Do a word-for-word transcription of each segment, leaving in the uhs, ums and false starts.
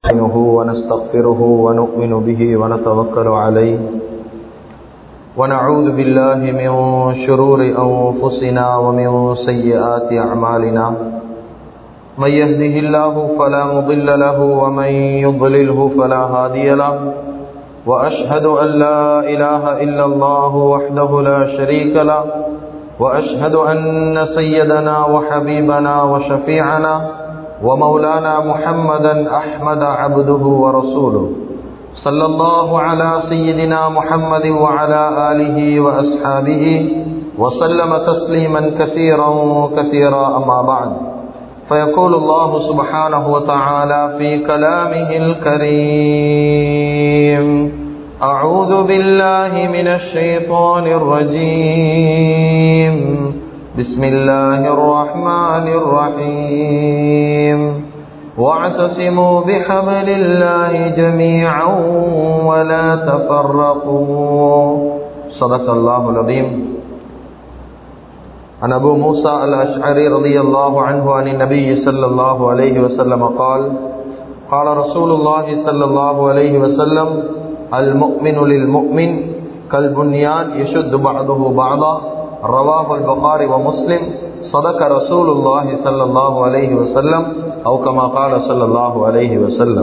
نستعينه ونستغفره ونؤمن به ونتوكل عليه ونعوذ بالله من شرور أنفسنا ومن سيئات أعمالنا من يهده الله فلا مضل له ومن يضلله فلا هادي له وأشهد أن لا إله إلا الله وحده لا شريك له وأشهد أن سيدنا وحبيبنا وشفيعنا ومولانا محمدا أحمد عبده ورسوله صلى الله على سيدنا محمد وعلى آله وأصحابه وسلم تسليما كثيرا كثيرا أما بعد فيقول الله سبحانه وتعالى في كلامه الكريم أعوذ بالله من الشيطان الرجيم بسم الله الرحمن الرحيم واعتصموا بحبل الله جميعا ولا تفرقوا صدق الله العظيم. عن أبو موسى الأشعري رضي الله عنه عن النبي صلى الله عليه وسلم قال قال رسول الله صلى الله عليه وسلم المؤمن للمؤمن كالبنيان يشد بعضه بعضا رواه البخاري ومسلم صدق رسول الله صلى الله عليه وسلم أو كما قال صلى الله عليه وسلم.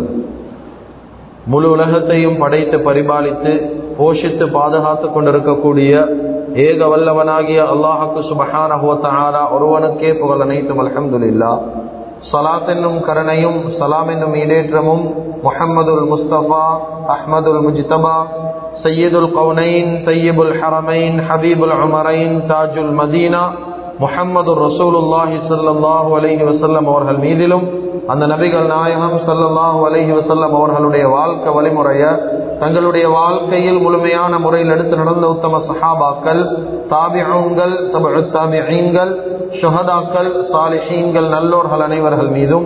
முழு உலகத்தையும் படைத்து பரிபாலித்து போஷித்து பாதுகாத்து கொண்டிருக்கக்கூடிய ஏக வல்லவனாகிய அல்லாஹுக்கு சுப்ஹானஹு வ தஆலா ஒருவனுக்கே புகழ் அனைத்தும் அல்ஹம்துலில்லாஹ். ஸலாத் என்னும் கருணையும் சலாம் என்னும் ஈடேற்றமும் முஹம்மதுல் முஸ்தபா அஹ்மதுல் முஜ்தபா சையதுல் கௌனைன் தய்யிபுல் ஹரமைன் ஹபீபுல் உமரைன் தாஜுல் மதீனா முஹம்மதுர் ரசூலுல்லாஹி ஸல்லல்லாஹு அலைஹி வஸல்லம் அவர்கள் மீதிலும் அந்த நபிகள் நாயகம் ஸல்லல்லாஹு அலைஹி வஸல்லம் அவர்களுடைய வாழ்க்கை வழிமுறைய தங்களுடைய வாழ்க்கையில் முழுமையான முறையில் எடுத்து நடந்த உத்தம சஹாபாக்கள், தாபிஊன்கள், தபஉ தாபிஈன்கள், ஷுஹதாக்கள், சாலிஹீன்கள், நல்லோர்கள் அனைவர்கள் மீதும்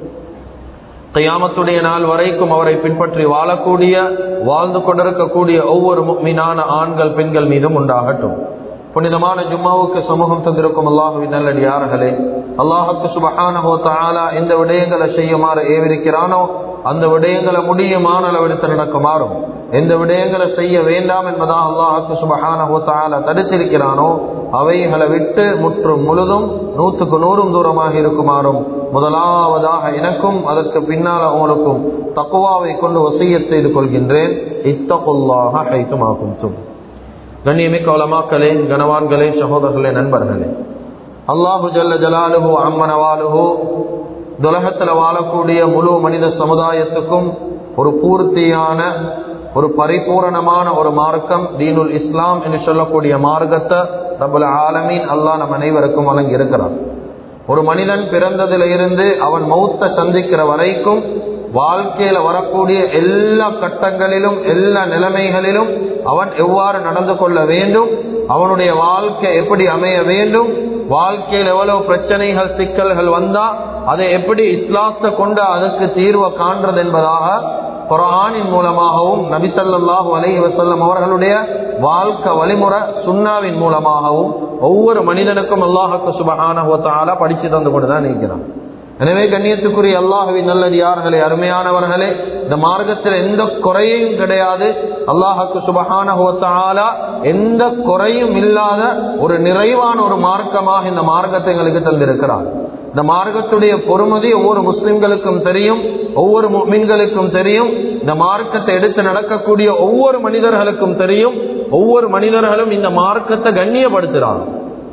கியாமத்துடைய நாள் வரைக்கும் அவரை பின்பற்றி வாழக்கூடிய வாழ்ந்து கொண்டிருக்கக்கூடிய ஒவ்வொரு முஃமினான ஆண்கள் பெண்கள் மீதும் உண்டாகட்டும். புனிதமான ஜும்மாவுக்கு சமூகம் தந்திருக்கும் அல்லாஹுவின் நல்லடியார்களே, அல்லாஹுக்கு சுப்ஹானஹு வ தஆலா எந்த விடயங்களை செய்யுமாறு ஏவிருக்கிறானோ அந்த விடயங்களை முடியுமான அளவெடுத்து நடக்குமாறும், எந்த விடயங்களை செய்ய வேண்டாம் என்பதாக அல்லாஹுக்கு சுப்ஹானஹு வ தஆலா தடுத்திருக்கிறானோ அவைகளை விட்டு முற்றும் முழுதும் நூற்றுக்கு நூறும் தூரமாக இருக்குமாறும் முதலாவதாக எனக்கும் அதற்கு பின்னால் அவங்களுக்கும் தக்வாவை கொண்டு வசியத் செய்து கொள்கின்றேன். இத்தகுல்லாஹ ஹைதுமா குன்தும். கண்ணியமிக்க உலமாக்களே, கனவான்களே, சகோதரர்களே, நண்பர்களே, அல்லாஹு ஜல்ல ஜலாலுஹு அம்மனவாலுஹு துலகத்தில் வாழக்கூடிய முழு மனித சமுதாயத்துக்கும் ஒரு பூர்த்தியான ஒரு பரிபூரணமான ஒரு மார்க்கம் தீனுல் இஸ்லாம் என்று சொல்லக்கூடிய மார்க்கத்தை ரப்புல் ஆலமீன் அல்லாஹ் நம் அனைவருக்கும் வழங்கி இருக்கிறார். ஒரு மனிதன் பிறந்ததில் இருந்து அவன் மௌத்தை சந்திக்கிற வரைக்கும் வாழ்க்கையில வரக்கூடிய எல்லா கட்டங்களிலும் எல்லா நிலைமைகளிலும் அவன் எவ்வாறு நடந்து கொள்ள வேண்டும், அவனுடைய வாழ்க்கை எப்படி அமைய வேண்டும், வாழ்க்கையில் எவ்வளவு பிரச்சனைகள் சிக்கல்கள் வந்தா அதை எப்படி இஸ்லாத்தை கொண்டு அதற்கு தீர்வை காண்றது என்பதாக குர்ஆனின் மூலமாகவும் நபி ஸல்லல்லாஹு அலைஹி வஸல்லம் அவர்களுடைய வாழ்க்கை வழிமுறை சுன்னாவின் மூலமாகவும் ஒவ்வொரு மனிதனுக்கும் அல்லாஹ்வுக்கு சுப்ஹானஹு வ தஆலா படிச்சு தந்து கொண்டுதான் இருக்கிறான். எனவே கண்ணியத்துக்குரிய அல்லாஹுவின் நல்லடியார்களே, அருமையானவர்களே, இந்த மார்க்கத்தில் எந்த குறையும் கிடையாது. அல்லாஹுக்கு சுப்ஹானஹு வ தஆலா எந்த குறையும் இல்லாத ஒரு நிறைவான ஒரு மார்க்கமாக இந்த மார்க்கத்தை எங்களுக்கு தந்திருக்கிறார். இந்த மார்க்கத்துடைய பொறுமதி ஒவ்வொரு முஸ்லிம்களுக்கும் தெரியும், ஒவ்வொரு முஃமின்களுக்கும் தெரியும். இந்த மார்க்கத்தை எடுத்து நடக்கக்கூடிய ஒவ்வொரு மனிதர்களுக்கும் தெரியும். ஒவ்வொரு மனிதர்களும் இந்த மார்க்கத்தை கண்ணியப்படுத்துறாங்க.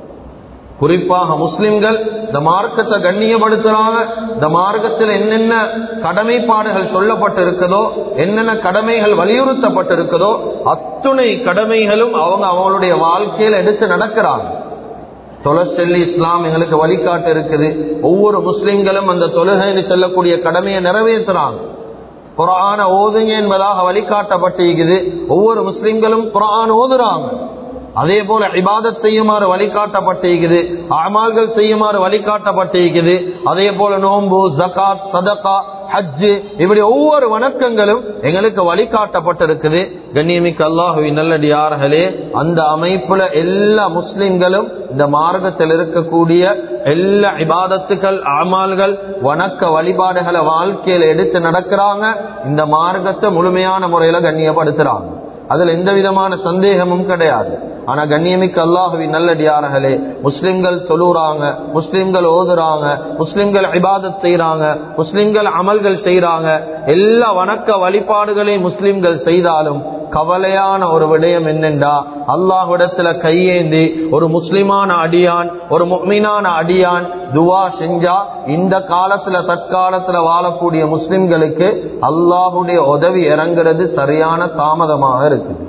குறிப்பாக முஸ்லிம்கள் இந்த மார்க்கத்தை கண்ணியப்படுத்துறாங்க. இந்த மார்க்கத்தில் என்னென்ன கடமைப்பாடுகள் சொல்லப்பட்டு இருக்குதோ, என்னென்ன கடமைகள் வலியுறுத்தப்பட்டு இருக்குதோ அத்துணை கடமைகளும் அவங்க அவங்களுடைய வாழ்க்கையில் எடுத்து நடக்கிறாங்க. தொழச்சொல்லி இஸ்லாம் எங்களுக்கு வழிகாட்டு இருக்குது. ஒவ்வொரு முஸ்லிம்களும் அந்த தொழுகைன்னு செல்லக்கூடிய கடமையை நிறைவேற்றுறாங்க. குர்ஆன ஓதுங்க என்பதாக வழிகாட்டப்பட்டிருக்குது. ஒவ்வொரு முஸ்லிம்களும் குர்ஆன் ஓதுறாங்க. அதே போல இபாதத் செய்யுமாறு வழிகாட்டப்பட்டிருக்குது, அமால்கள் செய்யுமாறு வழிகாட்டப்பட்டிருக்குது. அதே போல நோன்பு, ஜகாத், சதகா, ஹஜ்ஜு, இப்படி ஒவ்வொரு வணக்கங்களும் எங்களுக்கு வழிகாட்டப்பட்டிருக்குது. கண்ணியமிக்க அல்லாஹுவின் நல்லடியார்களே, அந்த அமைப்புல எல்லா முஸ்லிம்களும் இந்த மார்க்கத்தில் இருக்கக்கூடிய எல்லா இபாதத்துகள், அமால்கள், வணக்க வழிபாடுகளை வாழ்க்கையில எடுத்து நடக்கிறாங்க. இந்த மார்க்கத்தை முழுமையான முறையில கண்ணியப்படுத்துறாங்க. அதுல எந்த விதமான சந்தேகமும் கிடையாது. ஆனா கண்ணியமிக்க அல்லாஹுவின் நல்லடியார்களே, முஸ்லிம்கள் தொழுறாங்க, முஸ்லிம்கள் ஓதுறாங்க, முஸ்லிம்கள் இபாதத் செய்யறாங்க, முஸ்லிம்கள் அமல்கள் செய்யறாங்க, எல்லா வணக்க வழிபாடுகளையும் முஸ்லிம்கள் செய்தாலும் கவலையான ஒரு விடயம் என்னென்றா, அல்லாஹ்விடத்துல கையேந்தி ஒரு முஸ்லிமான அடியான், ஒரு முஃமினான அடியான் துவா செஞ்சா இந்த காலத்துல தற்காலத்துல வாழக்கூடிய முஸ்லிம்களுக்கு அல்லாஹுடைய உதவி இறங்குறது சரியான தாமதமாக இருக்குது.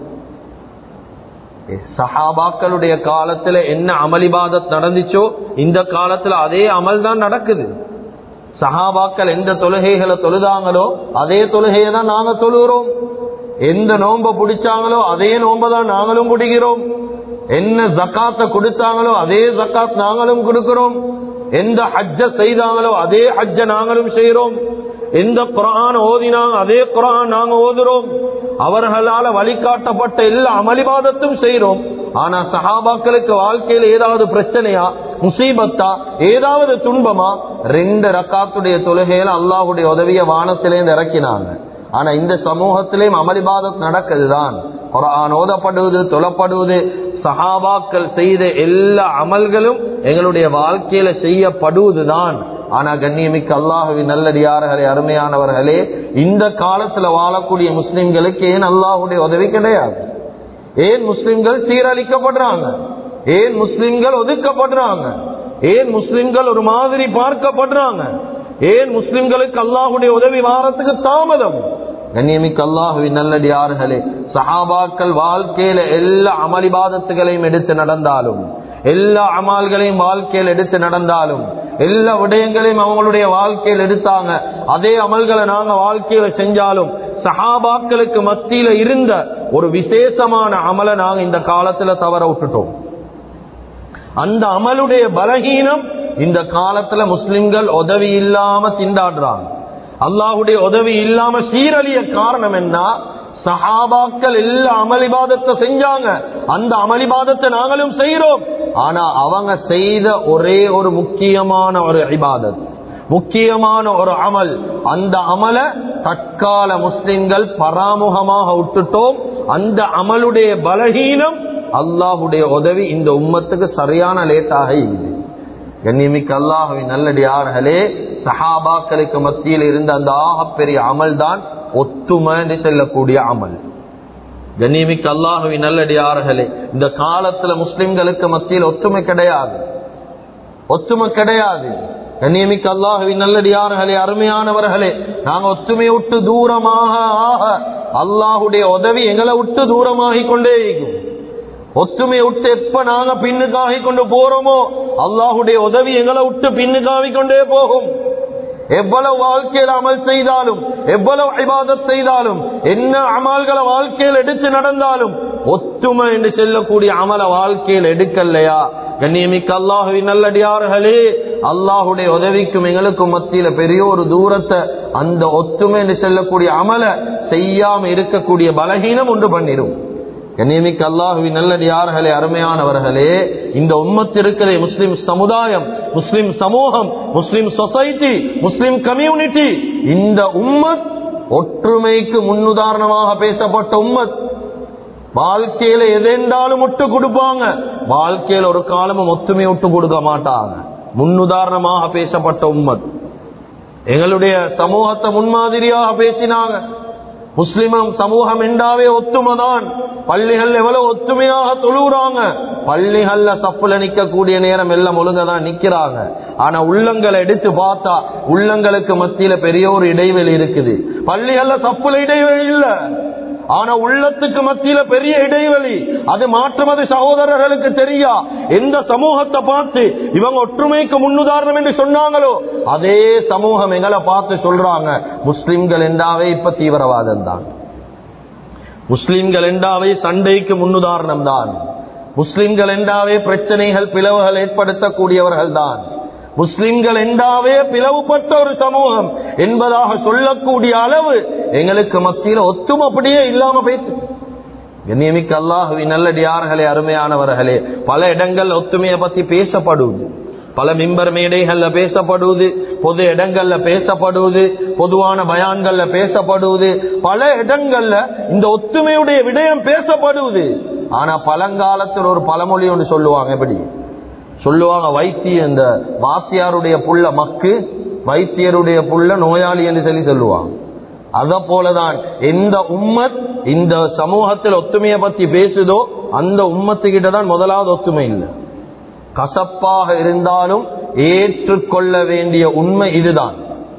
சஹாபாக்களுடைய காலத்துல என்ன அமளிபாதத் நடந்துச்சோ இந்த காலத்துல அதே அமல் தான் நடக்குது. சஹாபாக்கள் எந்த தொழுகைகளை தொழுதாங்களோ அதே தொழுகையை தான் நாங்க தொழுகிறோம். எந்த நோன்பை பிடிச்சாங்களோ அதே நோன்பை தான் நாங்களும் பிடிக்கிறோம். என்ன ஜக்காத்தை கொடுத்தாங்களோ அதே ஜக்காத் நாங்களும் கொடுக்கிறோம். எந்த ஹஜ்ஜ செய்தாங்களோ அதே ஹஜ்ஜ நாங்களும் செய்யறோம். எந்த குர்ஆன் ஓதினாங்க அதே குர்ஆன் நாங்க ஓதுறோம். அவர்களால வழிகாட்டப்பட்ட எல்லா அமளிபாதத்தும் செய்யறோம். ஆனா சஹாபாக்களுக்கு வாழ்க்கையில ஏதாவது பிரச்சனையா, முசீபத்தா, ஏதாவது துன்பமா, ரெண்டு ரக்காத்துடைய தொழுகையில அல்லாஹ்வுடைய உதவிய வானத்திலேருந்து இறக்கினாங்க. ஆனா இந்த சமூகத்திலேயும் அமளிபாதத் நடக்குதுதான். குர்ஆன் ஓதப்படுவது, தொழப்படுவது, சஹாபாக்கள் செய்த எல்லா அமல்களும் எங்களுடைய வாழ்க்கையில செய்யப்படுவதுதான். ஆனா கண்ணியமிக்க அல்லாஹுவின் நல்லடியார்களே, அருமையானவர்களே, இந்த காலத்துல வாழக்கூடிய முஸ்லிம்களுக்கு ஏன் அல்லாஹுடைய உதவி கிடையாது? ஏன் முஸ்லிம்கள் சீரழிக்கப்படுறாங்க? ஏன் முஸ்லிம்கள் ஒதுக்கப்படுறாங்க? ஏன் முஸ்லிம்கள் ஒரு மாதிரி பார்க்கப்படுறாங்க? ஏன் முஸ்லிம்களுக்கு அல்லாஹுடைய உதவி வாரத்துக்கு தாமதம்? கண்ணியமிக்க அல்லாஹுவின் நல்லடியார்களே, சஹாபாக்கள் வாழ்க்கையில எல்லா அமளிபாதத்துகளையும் எடுத்து நடந்தாலும், எல்லா அமால்களையும் வாழ்க்கையில் எடுத்து நடந்தாலும், எல்லா விடயங்களையும் அவங்களுடைய வாழ்க்கையில் எடுத்தாங்க. அதே அமல்களை நாங்க வாழ்க்கையில செஞ்சாலும் சஹாபாக்களுக்கு மத்தியில இருந்த ஒரு விசேஷமான அமலை நாங்க இந்த காலத்துல தவற விட்டுட்டோம். அந்த அமலுடைய பலகீனம் இந்த காலத்துல முஸ்லிம்கள் உதவி இல்லாம திண்டாடுறாங்க. அல்லாஹுடைய உதவி இல்லாம சீரழிய காரணம் என்ன? சஹாபாக்கள் எல்லா அமளிபாதத்தை செஞ்சாங்க, அந்த அமளிபாதத்தை நாங்களும் செய்யறோம். ஆனா அவங்க செய்த ஒரே ஒரு முக்கியமான ஒரு இபாதத், முக்கியமான ஒரு அமல், அந்த அமல தற்கால முஸ்லிம்கள் பராமுகமாக விட்டுட்டோம். அந்த அமலுடைய பலகீனம் அல்லாஹுடைய உதவி இந்த உம்மத்துக்கு சரியான லேட்டாக இருக்குது. கண்ணியமிக்க அல்லாஹுவின் நல்லடியார்களே, சஹாபாக்களுக்கு மத்தியில் இருந்த அந்த ஆகப்பெரிய அமல் தான் ஒத்துமை என்று சொல்லக்கூடிய அமல். கண்ணியமிக்க அல்லாஹுவின் நல்லடியார்களே, இந்த காலத்துல முஸ்லிம்களுக்கு மத்தியில் ஒத்துமை கிடையாது, ஒத்துமை கிடையாது. கண்ணியமிக்க அல்லாஹுவின் நல்லடியார்களே, அருமையானவர்களே, நாங்க ஒத்துமையை விட்டு தூரமாக ஆக அல்லாஹுடைய உதவி எங்களை விட்டு தூரமாகி கொண்டே இருக்கும். ஒத்துமையை விட்டு எப்ப நாங்க பின்னுக்காகி கொண்டு போறோமோ அல்லாஹுடைய உதவி எங்களை விட்டு பின்னுக்காகி கொண்டே போகும். எவ்வளவு வாழ்க்கையில் அமல் செய்தாலும், எவ்வளவு இபாதத் செய்தாலும், என்ன அமல்களை வாழ்க்கையில் எடுத்து நடந்தாலும், ஒத்துமை என்று சொல்லக்கூடிய அமல வாழ்க்கையில் எடுக்கலையா, கண்ணியமிக்க அல்லாஹுவின் நல்லடியார்களே, அல்லாஹுடைய உதவிக்கும் எங்களுக்கும் மத்தியில பெரிய ஒரு தூரத்தை அந்த ஒத்துமை என்று சொல்லக்கூடிய அமல செய்யாம இருக்கக்கூடிய பலகீனம் உண்டு பண்ணிடும். கண்ணியமிக்க அல்லாஹுவின் நல்லடியார்களே, அருமையானவர்களே, இந்த உம்மத் இருக்கிற முஸ்லிம் சமுதாயம், முஸ்லிம் சமூகம், முஸ்லிம் சொசைட்டி, முஸ்லிம் கம்யூனிட்டி, இந்த உம்மத் ஒற்றுமைக்கு முன்னுதாரணமாக பேசப்பட்ட உம்மத். வாழ்க்கையில எதென்றாலும் ஒட்டு கொடுப்பாங்க, வாழ்க்கையில ஒரு காலமும் ஒத்துமை ஒட்டு கொடுக்க மாட்டாங்க. முன்னுதாரணமாக பேசப்பட்ட உம்மத். எங்களுடைய சமூகத்தை முன்மாதிரியாக பேசினாங்க. முஸ்லிம் சமூகம் என்றாவே ஒத்துமைதான். பள்ளிகள் எவ்வளவு ஒத்துமையாக தொழுகிறாங்க, பள்ளிகள்ல சப்புல நிக்கக்கூடிய நேரம் எல்லாம் ஒழுங்கதான் நிக்கிறாங்க. ஆனா உள்ளங்களை எடுத்து பார்த்தா உள்ளங்களுக்கு மத்தியில பெரிய ஒரு இடைவெளி இருக்குது. பள்ளிகள்ல சப்புல இடைவெளி இல்ல, ஆனா உள்ளத்துக்கு மத்தியில பெரிய இடைவெளி. அது மாற்றுமது சகோதரர்களுக்கு தெரியா. எந்த சமூகத்தை பார்த்து இவங்க ஒற்றுமைக்கு முன்னுதாரணம் என்று சொன்னாங்களோ அதே சமூகம் எங்களை பார்த்து சொல்றாங்க, முஸ்லிம்கள் என்றாவே இப்ப தீவிரவாதம் தான், முஸ்லிம்கள் என்றாவே சண்டைக்கு முன்னுதாரணம் தான், முஸ்லிம்கள் என்றாவே பிரச்சனைகள் பிளவுகள் ஏற்படுத்தக்கூடியவர்கள் தான், முஸ்லிம்கள் என்றாவே பிளவுபட்ட ஒரு சமூகம் என்பதாக சொல்லக்கூடிய அளவு எங்களுக்கு மத்தியில் ஒத்துமை அப்படியே இல்லாம போயிட்டு. கண்ணியமிக்க அல்லாஹுவின் நல்லடியார்களே, அருமையானவர்களே, பல இடங்கள் ஒத்துமையை பத்தி பேசப்படுவது, பல மிம்பர் மேடைகள்ல பேசப்படுவது, பொது இடங்கள்ல பேசப்படுவது, பொதுவான பயான்கள்ல பேசப்படுவது, பல இடங்கள்ல இந்த ஒத்துமையுடைய விடயம் பேசப்படுவது. ஆனா பழங்காலத்தில் ஒரு பழமொழி ஒன்று சொல்லுவாங்க. எப்படி சொல்லுவாங்க? வைத்திய இந்த வாத்தியாருடைய புள்ள மக்கு, வைத்தியருடைய புள்ள நோயாளி என்று சொல்லி சொல்லுவாங்க. அத போலதான் எந்த உம்மத் இந்த சமூகத்தில் ஒத்துமையை பத்தி பேசுதோ அந்த உம்மத்துக்கிட்ட தான் முதலாவது ஒத்துமை இல்லை. கசப்பாக இருந்தாலும் ஏற்றுக்கொள்ள வேண்டிய உண்மை இதுதான்.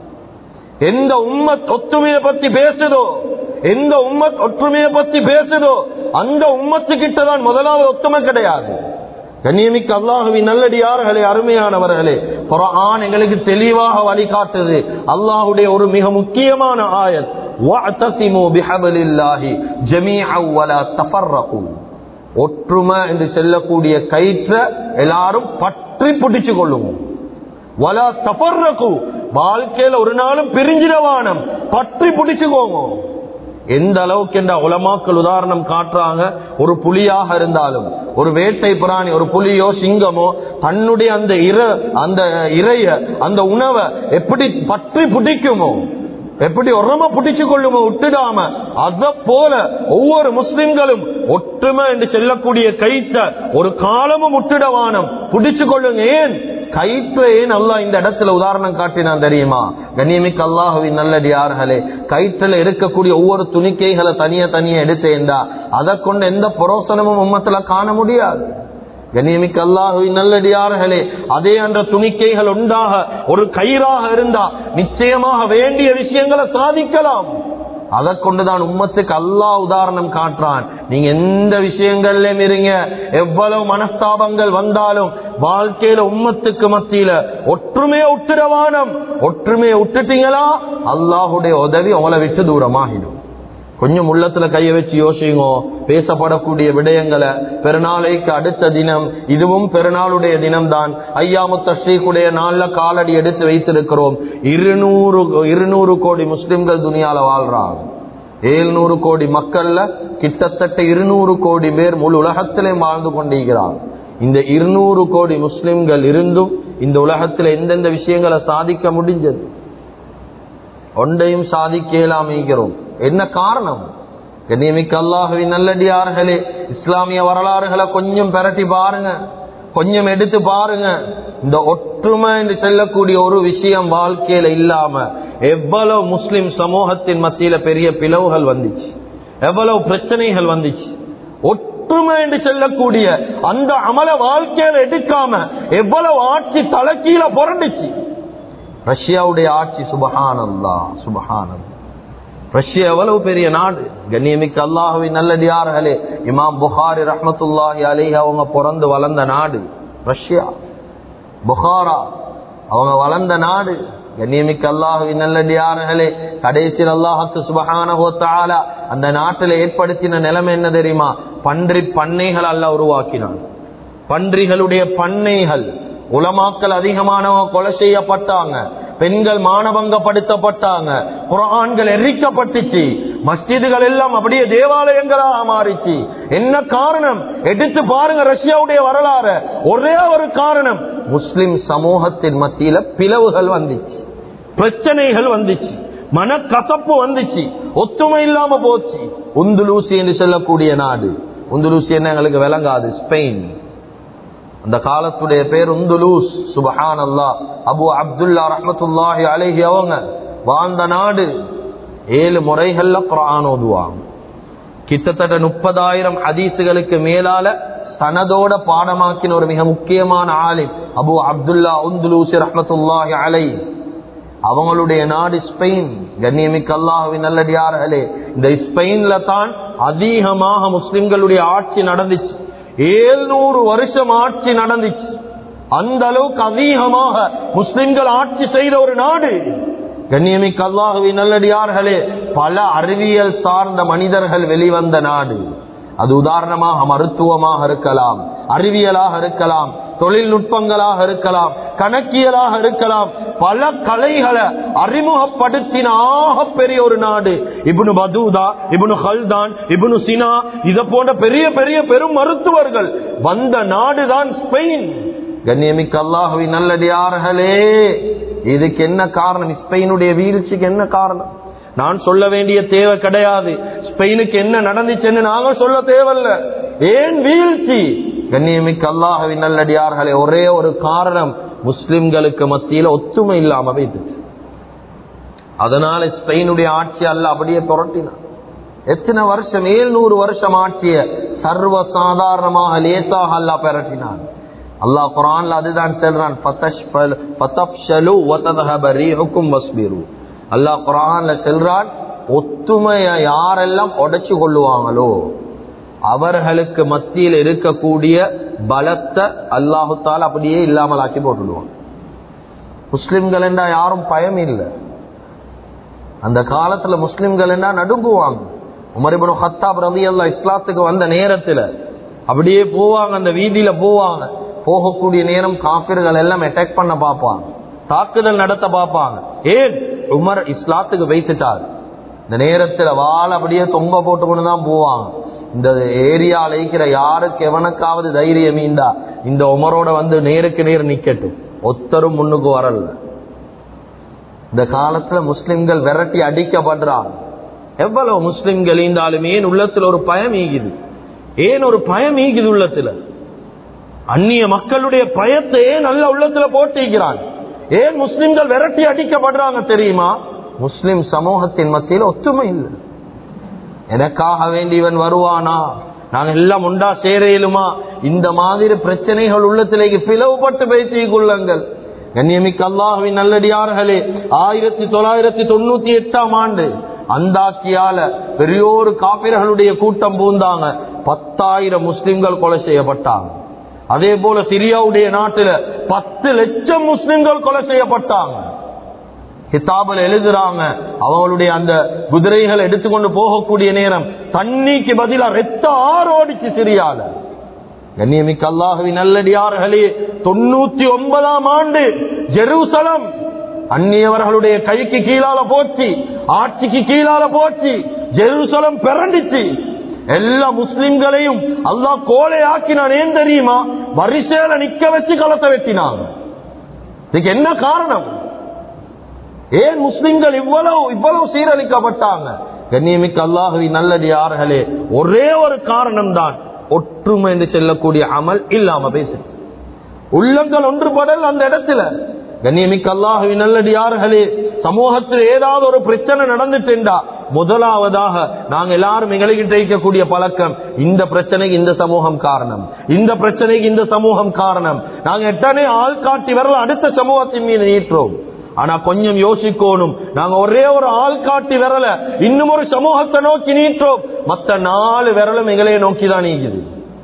எந்த உம்மத் ஒற்றுமையை பத்தி பேசுதோ, எந்த உம்மத் ஒற்றுமையை பத்தி பேசுதோ அந்த உம்மத்து கிட்டதான் முதலாவது ஒத்துமை கிடையாது. கண்ணியமிக்க அல்லாஹுவின் நல்லடியார்களே, அருமையானவர்களே, குர்ஆன் எங்களுக்கு தெளிவாக வழிகாட்டுது. அல்லாஹுடைய ஒரு மிக முக்கியமான ஆயத், வஅதஸிமு பிஹப்லில்லாஹி ஜமீஅன் வலா தஃபர்ரகு. ஒற்றுமை என்று சொல்லக்கூடிய கயிற்ற எல்லாரும் பற்றி பிடிச்சு கொள்ளுவோம். வலா தஃபர்ரகு, வாழ்க்கையில ஒரு நாளும் பிரிஞ்சிடவானம், பற்றி பிடிச்சுக்கோங்க. எந்த அளவுக்கு என்ற உலமாக்கள் உதாரணம் காட்டுறாங்க. ஒரு புலியாக இருந்தாலும், ஒரு வேட்டை பிராணி, ஒரு புலியோ சிங்கமோ தன்னுடைய அந்த இர அந்த இறைய அந்த உணவை எப்படி பற்றி பிடிக்குமோ, எப்படி உரமா பிடிச்சு கொள்ளுமோ விட்டுடாம, அத போல ஒவ்வொரு முஸ்லிம்களும் ஒற்றுமை என்று சொல்லக்கூடிய கயிற்ற ஒரு காலமும் விட்டுடவானம் பிடிச்சு கொள்ளுங்க. ஏன் கயிற்று ஏன் அல்லாஹ் இந்த இடத்துல உதாரணம் காட்டினான் தெரியுமா? கண்ணியமிக்க அல்லாஹுவின் நல்லடியார்களே, கயிற்றுல இருக்கக்கூடிய ஒவ்வொரு துணிக்கைகளை தனிய தனியா எடுத்தேன்டா அதை கொண்டு எந்த புரோசனமும் உம்மத்துல காண முடியாது. கண்ணியமிக்க அல்லாஹுவின் நல்லடியார்களே, அதே அந்த துணிக்கைகள் உண்டாக ஒரு கயிறாக இருந்தா நிச்சயமாக வேண்டிய விஷயங்களை சாதிக்கலாம். அதை கொண்டுதான் உம்மத்துக்கு அல்லாஹ் உதாரணம் காட்டுறான். நீங்க எந்த விஷயங்கள்லயும் இருங்க, எவ்வளவு மனஸ்தாபங்கள் வந்தாலும் வாழ்க்கையில உம்மத்துக்கு மத்தியில ஒற்றுமையை விட்டுடவானம். ஒற்றுமையை விட்டுட்டீங்களா அல்லாஹுடைய உதவி உங்களை விட்டு தூரமாகிடும். கொஞ்சம் உள்ளத்துல கைய வச்சு யோசிங்க. பேசப்படக்கூடிய விடயங்களை பெருநாளைக்கு அடுத்த தினம், இதுவும் பெருநாளுடைய தினம் தான், ஐயாமு தஷ்ரீக்குடைய நாள்ல காலடி எடுத்து வைத்திருக்கிறோம். இருநூறு இருநூறு கோடி முஸ்லிம்கள் துனியால வாழ்றாங்க. ஏழ்நூறு கோடி மக்கள்ல கிட்டத்தட்ட இருநூறு கோடி பேர் முழு உலகத்திலே வாழ்ந்து கொண்டிருக்கிறாங்க. இந்த இருநூறு கோடி முஸ்லிம்கள் இருந்தும் இந்த உலகத்துல எந்தெந்த விஷயங்களை சாதிக்க முடிஞ்சது? ஒன்றையும் சாதிக்க இயலாமைக்கிறோம். என்ன காரணம்? கண்ணியமிக்க அல்லாஹுவின் நல்லடியார்களே, இஸ்லாமிய வரலாறுகளை கொஞ்சம் பெரட்டி பாருங்க, கொஞ்சம் எடுத்து பாருங்க. இந்த ஒற்றுமை என்று சொல்லக்கூடிய ஒரு விஷயம் வாழ்க்கையில இல்லாம எவ்வளவு முஸ்லிம் சமூகத்தின் மத்தியில பெரிய பிளவுகள் வந்துச்சு, எவ்வளவு பிரச்சனைகள் வந்துச்சு. ஒற்றுமை என்று சொல்லக்கூடிய அந்த அமல வாழ்க்கையில எடுக்காம எவ்வளவு ஆட்சி தலைக்கீழ புரண்டுச்சு. ரஷ்யாவுடைய ஆட்சி, சுபஹானல்லாஹ் சுபஹானல்லாஹ். ரஷ்யா எவ்வளவு பெரிய நாடு. கண்ணியமிக்க அல்லாஹுவின் நல்லடியார்களே, இமாம் புகாரி ரஹ்மத்துல்லாஹி அலைஹி அவங்க பிறந்து வளர்ந்த நாடு ரஷ்யா. புகாரா அவங்க வளர்ந்த நாடு. கண்ணியமிக்க அல்லாஹுவின் நல்லடியார்களே, கடைசியில் அல்லாஹ்வுக்கு சுப்ஹானஹு வ தஆலா அந்த நாட்டில் ஏற்படுத்தின நிலைமை என்ன தெரியுமா? பன்றி பண்ணைகள் அல்லாஹ் உருவாக்கினான். பன்றிகளுடைய பண்ணைகள். உலமாக்கள் அதிகமானவங்க கொலை செய்யப்பட்டாங்க, பெண்கள் மானபங்கப்படுத்தப்பட்டாங்க, குர்ஆன்கள் எரிக்கப்பட்டுச்சு, மஸ்ஜிதுகள் எல்லாம் அப்படியே தேவாலயங்களாக மாறிச்சு. என்ன காரணம்? எடுத்து பாருங்க ரஷ்யாவுடைய வரலாறு. ஒரே ஒரு காரணம், முஸ்லிம் சமூகத்தின் மத்தியில பிளவுகள் வந்துச்சு, பிரச்சனைகள் வந்துச்சு, மனக்கசப்பு வந்துச்சு, ஒத்துமை இல்லாம போச்சு. உந்துலூசி என்று சொல்லக்கூடிய நாடு. உந்துலூசி என்ன எங்களுக்கு விளங்காது. ஸ்பெயின். அந்த காலத்துடைய பேர் உந்துலூஸ். சுபஹானல்லாஹ். அபு அப்துல்லா ரஹ்மத்துல்லாஹி அலைஹி அவங்க வாழ்ந்த நாடு. ஏழு முறைகள்ல குர்ஆன் ஓதுவாங்க. கிட்டத்தட்ட முப்பதாயிரம் ஹதீசுகளுக்கு மேலால சனதோட பாடமாக்கின ஒரு மிக முக்கியமான ஆலிம் அபு அப்துல்லா உந்துலூசி ரஹ்மத்துல்லாஹி அலைஹி. அவங்களுடைய நாடு ஸ்பெயின். கண்ணியமிக்க அல்லாஹ்வின் நல்லடியார்களே, இந்த ஸ்பெயின்ல தான் அதிகமாக முஸ்லிம்களுடைய ஆட்சி நடந்துச்சு. ஏழ்நூறு வருஷம் ஆட்சி நடந்துச்சு. அந்த அளவுக்கு அதிகமாக முஸ்லிம்கள் ஆட்சி செய்த ஒரு நாடு. கண்ணியமிக்க அல்லாஹ்வின் நல்லடியார்களே, பல அறிவியல் சார்ந்த மனிதர்கள் வெளிவந்த நாடு. அது உதாரணமாக மருத்துவமாக இருக்கலாம், அறிவியலாக இருக்கலாம், தொழில்நுட்பங்களாக இருக்கலாம், கணக்கியலாக இருக்கலாம், பல கலைகளை அறிமுகப்படுத்தின ஆக பெரிய ஒரு நாடு. இப்னு பதூதா, இப்னு ஹல்தான், இப்னு சினா இத போன்ற பெரிய பெரிய பெரும் மருத்துவர்கள் வந்த நாடுதான் ஸ்பெயின். கண்ணியமிக்க அல்லாஹ்வின் நல்லடியார்களே, இதுக்கு என்ன காரணம்? ஸ்பெயினுடைய வீழ்ச்சிக்கு என்ன காரணம்? நான் சொல்ல வேண்டிய தேவை கிடையாது. ஸ்பெயினுக்கு என்ன நடந்துச்சுன்னு நாங்க சொல்ல தேவையில்ல. ஏன் வீழ்ச்சி? கண்ணியமிக்க அல்லாஹ்வின் நல்லடியார்களே, ஒரே ஒரு காரணம், முஸ்லிம்களுக்கு மத்தியில ஒத்துமை இல்லாம வைத்து. அதனால ஸ்பெயினுடைய ஆட்சி அல்ல அப்படியே புரட்டினான். எத்தனை வருஷம்? ஏழ்நூறு வருஷம் ஆட்சிய சர்வ சாதாரணமாக லேசாக அல்லா பெரட்டினான். அல்லாஹ் குர்ஆன்ல அதுதான் சொல்றான், அல்லாஹ் குர்ஆன்ல சொல்றான், ஒத்துமையை யாரெல்லாம் உடைச்சு கொள்ளுவாங்களோ அவர்களுக்கு மத்தியில் இருக்கக்கூடிய பலத்தை அல்லாஹு தஆலா அப்படியே இல்லாமல் ஆக்கி போட்டுடுவான். முஸ்லிம்கள் என்றா யாரும் பயம் இல்லை. அந்த காலத்துல முஸ்லிம்கள் என்றா நடுங்குவாங்க. உமர் இப்னு கத்தாப் ரலியல்லாஹு இஸ்லாத்துக்கு வந்த நேரத்துல அப்படியே போவாங்க, அந்த வீதியில போவாங்க. போகக்கூடிய நேரம் காபிர்கள் எல்லாம் அட்டாக் பண்ண பார்ப்பாங்க, தாக்குதல் நடத்த பார்ப்பாங்க. ஏன்? உமர் இஸ்லாத்துக்கு வைத்துட்டார். இந்த நேரத்துல வாழ அப்படியே தொங்க போட்டு கொண்டுதான் போவாங்க. இந்த ஏரியால இருக்கிற யாருக்கு எவனுக்காவது தைரியம் மீண்டா இந்த உமரோட வந்து நேருக்கு நேர் நிக்கட்டும், ஒத்தரும் முன்னுக்கு வரல. இந்த காலத்துல முஸ்லிம்கள் விரட்டி அடிக்கப்படுறாங்க. எவ்வளவு முஸ்லிம்கள் இருந்தாலும் ஏன் உள்ளத்துல ஒரு பயம் ஈகுது? ஏன் ஒரு பயம் ஈகுது உள்ளத்துல? அந்நிய மக்களுடைய பயத்தை ஏன் நல்ல உள்ளத்துல போட்டிக்கிறான்? ஏன் முஸ்லிம்கள் விரட்டி அடிக்கப்படுறாங்க தெரியுமா? முஸ்லிம் சமூகத்தின் மத்தியில் ஒத்துமை இல்லை. எனக்காக வேண்டியவன் வருவானா, நாங்க எல்லாம் உண்டா சேரையிலுமா? இந்த மாதிரி பிரச்சனைகள் உள்ளத்திலேக்கு பிளவுபட்டு பேசிக் கொள்ளுங்கள். கண்ணியமிக்க அல்லாஹ்வின் நல்லடியார்களே, ஆயிரத்தி தொள்ளாயிரத்தி தொண்ணூத்தி எட்டாம் ஆண்டு அந்தாக்கியால பெரியோரு காபிர்களுடைய கூட்டம் பூந்தாங்க. பத்தாயிரம் முஸ்லிம்கள் கொலை செய்யப்பட்டாங்க. அதே போல சிரியாவுடைய நாட்டில பத்து லட்சம் முஸ்லிம்கள் கொலை செய்யப்பட்டாங்க. கிதாபில் எழுதுறாங்க, அவங்களுடைய அந்த குதிரைகள் எடுத்துக்கொண்டு போகக்கூடிய நேரம் தண்ணிக்கு பதிலா ரத்த ஆரோடிச்சு சிரியால. கண்ணியமிக்க அல்லாஹ்வின் நல்லடியார்களே, தொண்ணூத்தி ஒன்பதாம் ஆண்டு ஜெருசலம் அந்நியவர்களுடைய கைக்கு கீழால போச்சு, ஆட்சிக்கு கீழால போச்சு. ஜெருசலம் பிறண்டிச்சு. எல்லா முஸ்லிம்களையும் அல்லாஹ் கோலையாக்கினான். ஏன் தெரியுமா? வரிசையில நிக்க வச்சு களத்தை வெட்டினாங்க. இதுக்கு என்ன காரணம்? ஏன் முஸ்லிம்கள் இவ்வளவு இவ்வளவு சீரழிக்கப்பட்டாங்க? கண்ணியமிக்க அல்லாஹ்வின் நல்லடியார்களே, ஒரே ஒரு காரணம் தான், ஒற்றுமை என்று செல்லக்கூடிய அமல் இல்லாம பேசு. உள்ளங்கள் ஒன்றுபடல் அந்த இடத்துல. கண்ணியமிக்க அல்லாஹ்வின் நல்லடியார்களே, சமூகத்தில் ஏதாவது ஒரு பிரச்சனை நடந்துட்டா முதலாவதாக நாங்க எல்லாரும் எங்களுக்கு இருக்கக்கூடிய பழக்கம், இந்த பிரச்சனைக்கு இந்த சமூகம் காரணம், இந்த பிரச்சனைக்கு இந்த சமூகம் காரணம். நாங்க எட்டனே ஆள் காட்டி வரல அடுத்த சமூகத்தின் மீது நீட்டுறோம். ஆனா கொஞ்சம் யோசிக்கணும், நாங்க ஒரே ஒரு ஆள் காட்டி விரல இன்னும் ஒரு சமூகத்தை நோக்கி நீட்டோம், மத்த நாலு விரலும் எங்களையே நோக்கிதான் நீக்குது.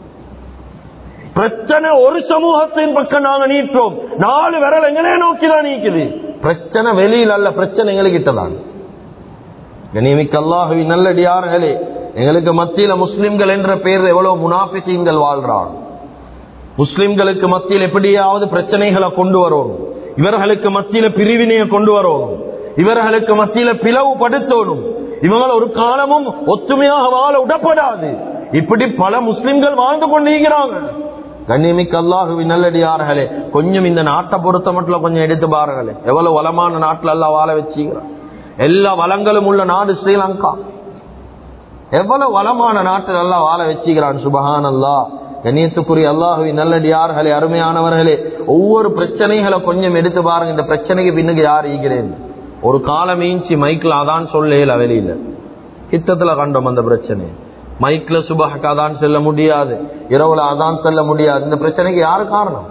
பிரச்சனை ஒரு சமூகத்தின் பக்கம் நாங்க நீட்டோம், நாலு விரல் எங்களையே நோக்கிதான் நீக்குது. பிரச்சனை வெளியில் அல்ல, பிரச்சனை எங்களுக்கிட்டதான். கண்ணியமிக்க அல்லாஹ்வின் நல்லடியார்களே, எங்களுக்கு மத்தியில முஸ்லிம்கள் என்ற பெயர் எவ்வளவு முனாஃபிகீன்கள் வாழ்றாங்க. முஸ்லிம்களுக்கு மத்தியில் எப்படியாவது பிரச்சனைகளை கொண்டு வரும், இவர்களுக்கு மத்தியில பிரிவினையை கொண்டு வரணும், இவர்களுக்கு மத்தியில பிளவுபடுத்தணும், இவங்களை ஒரு காலமும் ஒத்துமையாக வாழ விடப்படாது. இப்படி பல முஸ்லிம்கள் வாழ்ந்து கொண்டிருக்கிறாங்க. கண்ணியமிக்க அல்லாஹ்வின் நல்லடியார்களே, கொஞ்சம் இந்த நாட்டை பொறுத்த மட்டும் கொஞ்சம் எடுத்து பாருங்களே, எவ்வளவு வளமான நாட்டில் எல்லாம் வாழ வச்சுக்கிறான். எல்லா வளங்களும் உள்ள நாடு ஸ்ரீலங்கா. எவ்வளவு வளமான நாட்டில் எல்லாம் வாழ வச்சுக்கிறான். சுபஹானல்லாஹ். கண்ணியத்துக்குரிய அல்லாஹ்வின் நல்லடியார்களே, அருமையானவர்களே, ஒவ்வொரு பிரச்சனைகளை கொஞ்சம் எடுத்து பாருங்க. இந்த பிரச்சனைக்கு பின்னுக்கு யார் ஈகிறேன்? ஒரு காலம் ஈஞ்சி மைக்கில் அதான் சொல்லல, வெளியில கிட்டத்துல கண்டோம் அந்த பிரச்சனை. மைக்ல சுபஹக்கு அதான் செல்ல முடியாது, இரவுல அதான் செல்ல முடியாது. இந்த பிரச்சனைக்கு யாரு காரணம்?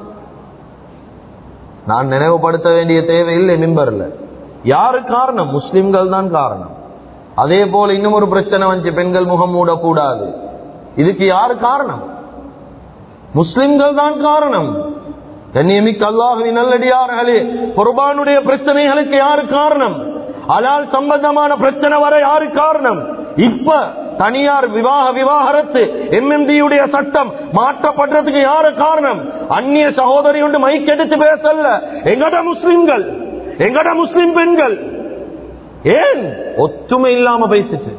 நான் நினைவுபடுத்த வேண்டிய தேவையில்லை மிம்பர்ல. யாரு காரணம்? முஸ்லிம்கள் தான் காரணம். அதே போல இன்னும் ஒரு பிரச்சனை வந்து, பெண்கள் முகம் மூடக்கூடாது. இதுக்கு யாரு காரணம்? முஸ்லிம்கள் தான் காரணம். கண்ணியமிக்க அல்லாஹ்வின் நல்லடியார்களே, குர்பானுடைய பிரச்சனைகளுக்கு யாரு காரணம்? ஹலால் சம்பந்தமான பிரச்சனை வர யாரு காரணம்? இப்ப தனியார் விவாக விவாகரத்து எம்எம்டியுடைய சட்டம் மாற்றப்படுறதுக்கு யாரு காரணம்? அந்நிய சகோதரி ஒன்று மைக் எடுத்து பேசல, எங்கட முஸ்லிம்கள், எங்கட முஸ்லிம் பெண்கள். ஏன் ஒத்துமை இல்லாம பேசிட்டு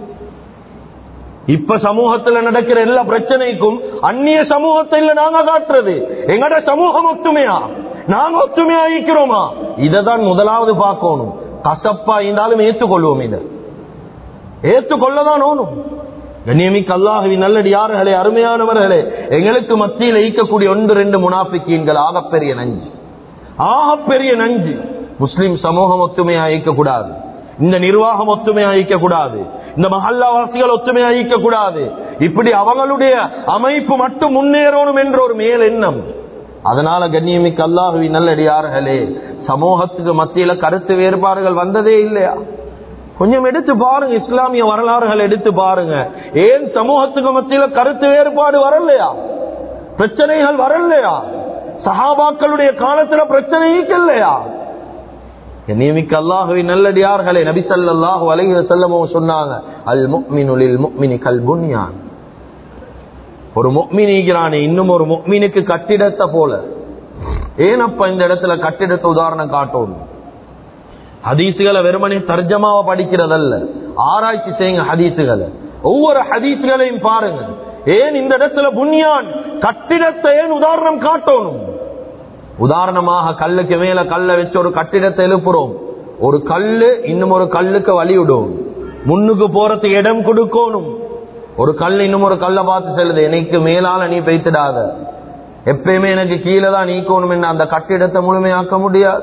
இப்ப சமூகத்தில் நடக்கிற எல்லா பிரச்சனைக்கும் அந்நிய சமூகத்தில் நாங்க காட்டுறது, எங்கட சமூகம் ஒத்துமையா, நாங்க ஒத்துமையா இருக்கிறோமா? இததான் முதலாவது பார்க்கணும். கசப்பா இருந்தாலும் ஏற்றுக்கொள்வோம், இதை ஏற்றுக்கொள்ளதான் ஓணும். கண்ணியமிக்க அல்லாஹ்வின் நல்லடியார்களே, அருமையானவர்களே, எங்களுக்கு மத்தியில் ஈக்கக்கூடிய ஒன்று ரெண்டு முனாஃபிக்கீன்கள் ஆகப்பெரிய நஞ்சு, ஆகப்பெரிய நஞ்சு. முஸ்லிம் சமூகம் ஒத்துமையா ஈக்கக்கூடாது, இந்த நிர்வாகம் ஒத்துமையா ஈக்கக்கூடாது, இந்த மஹல்லாவாசிகள் ஒத்துமையா ஈக்கக்கூடாது, இப்படி அவங்களுடைய அமைப்பு மட்டும் முன்னேறணும் என்ற ஒரு மேல் எண்ணம். அதனால கண்ணியமிக்க அல்லாஹ்வின் நல்லடியார்களே, சமூகத்துக்கு மத்தியில கருத்து வேறுபாடுகள் வந்ததே இல்லையா? கொஞ்சம் எடுத்து பாருங்க, இஸ்லாமிய வரலாறுகள் எடுத்து பாருங்க. ஏன் சமூகத்துக்கு மத்தியில கருத்து வேறுபாடு வரலையா? பிரச்சனைகள் வரலையா? சஹாபாக்களுடைய காலத்துல பிரச்சனை இல்லையா? நியமிக்க அல்லாஹ்வின் நல்லடியார்களே, நபி ஸல்லல்லாஹு அலைஹி வஸல்லம் சொன்னாங்க, அல் முஃமினு லில் முஃமினி கல் புன்யான். ஒரு முஃமின் ஈகிறானே இன்னும் ஒரு முஃமினுக்கு கட்டிடத்தை போல. ஏனப்பா இந்த இடத்துல கட்டிடத்தை உதாரணம் காட்டணும்? ஹதீசுகளை வெறுமனே தர்ஜமாவை படிக்கிறதல்ல, ஆராய்ச்சி செய்யுங்க ஹதீசுகளை. ஒவ்வொரு ஹதீசுகளையும் பாருங்க. ஏன் இந்த இடத்துல புன்யான் கட்டிடத்தை ஏன் உதாரணம் காட்டணும்? உதாரணமாக கல்லுக்கு மேல கல்லை வச்சு ஒரு கட்டிடத்தை எழுப்புறோம். ஒரு கல்லு இன்னும் ஒரு கல்லுக்கு வழிவிடும், முன்னுக்கு போறதுக்கு இடம் கொடுக்கணும். ஒரு கல் இன்னும் ஒரு கல்லை பார்த்து செல்லுது, எனக்கு மேலால நீ பெய்த்திடாத, எப்பயுமே எனக்கு கீழே தான் நீக்கணும் என்று அந்த கட்டிடத்தை முழுமையாக்க முடியாது.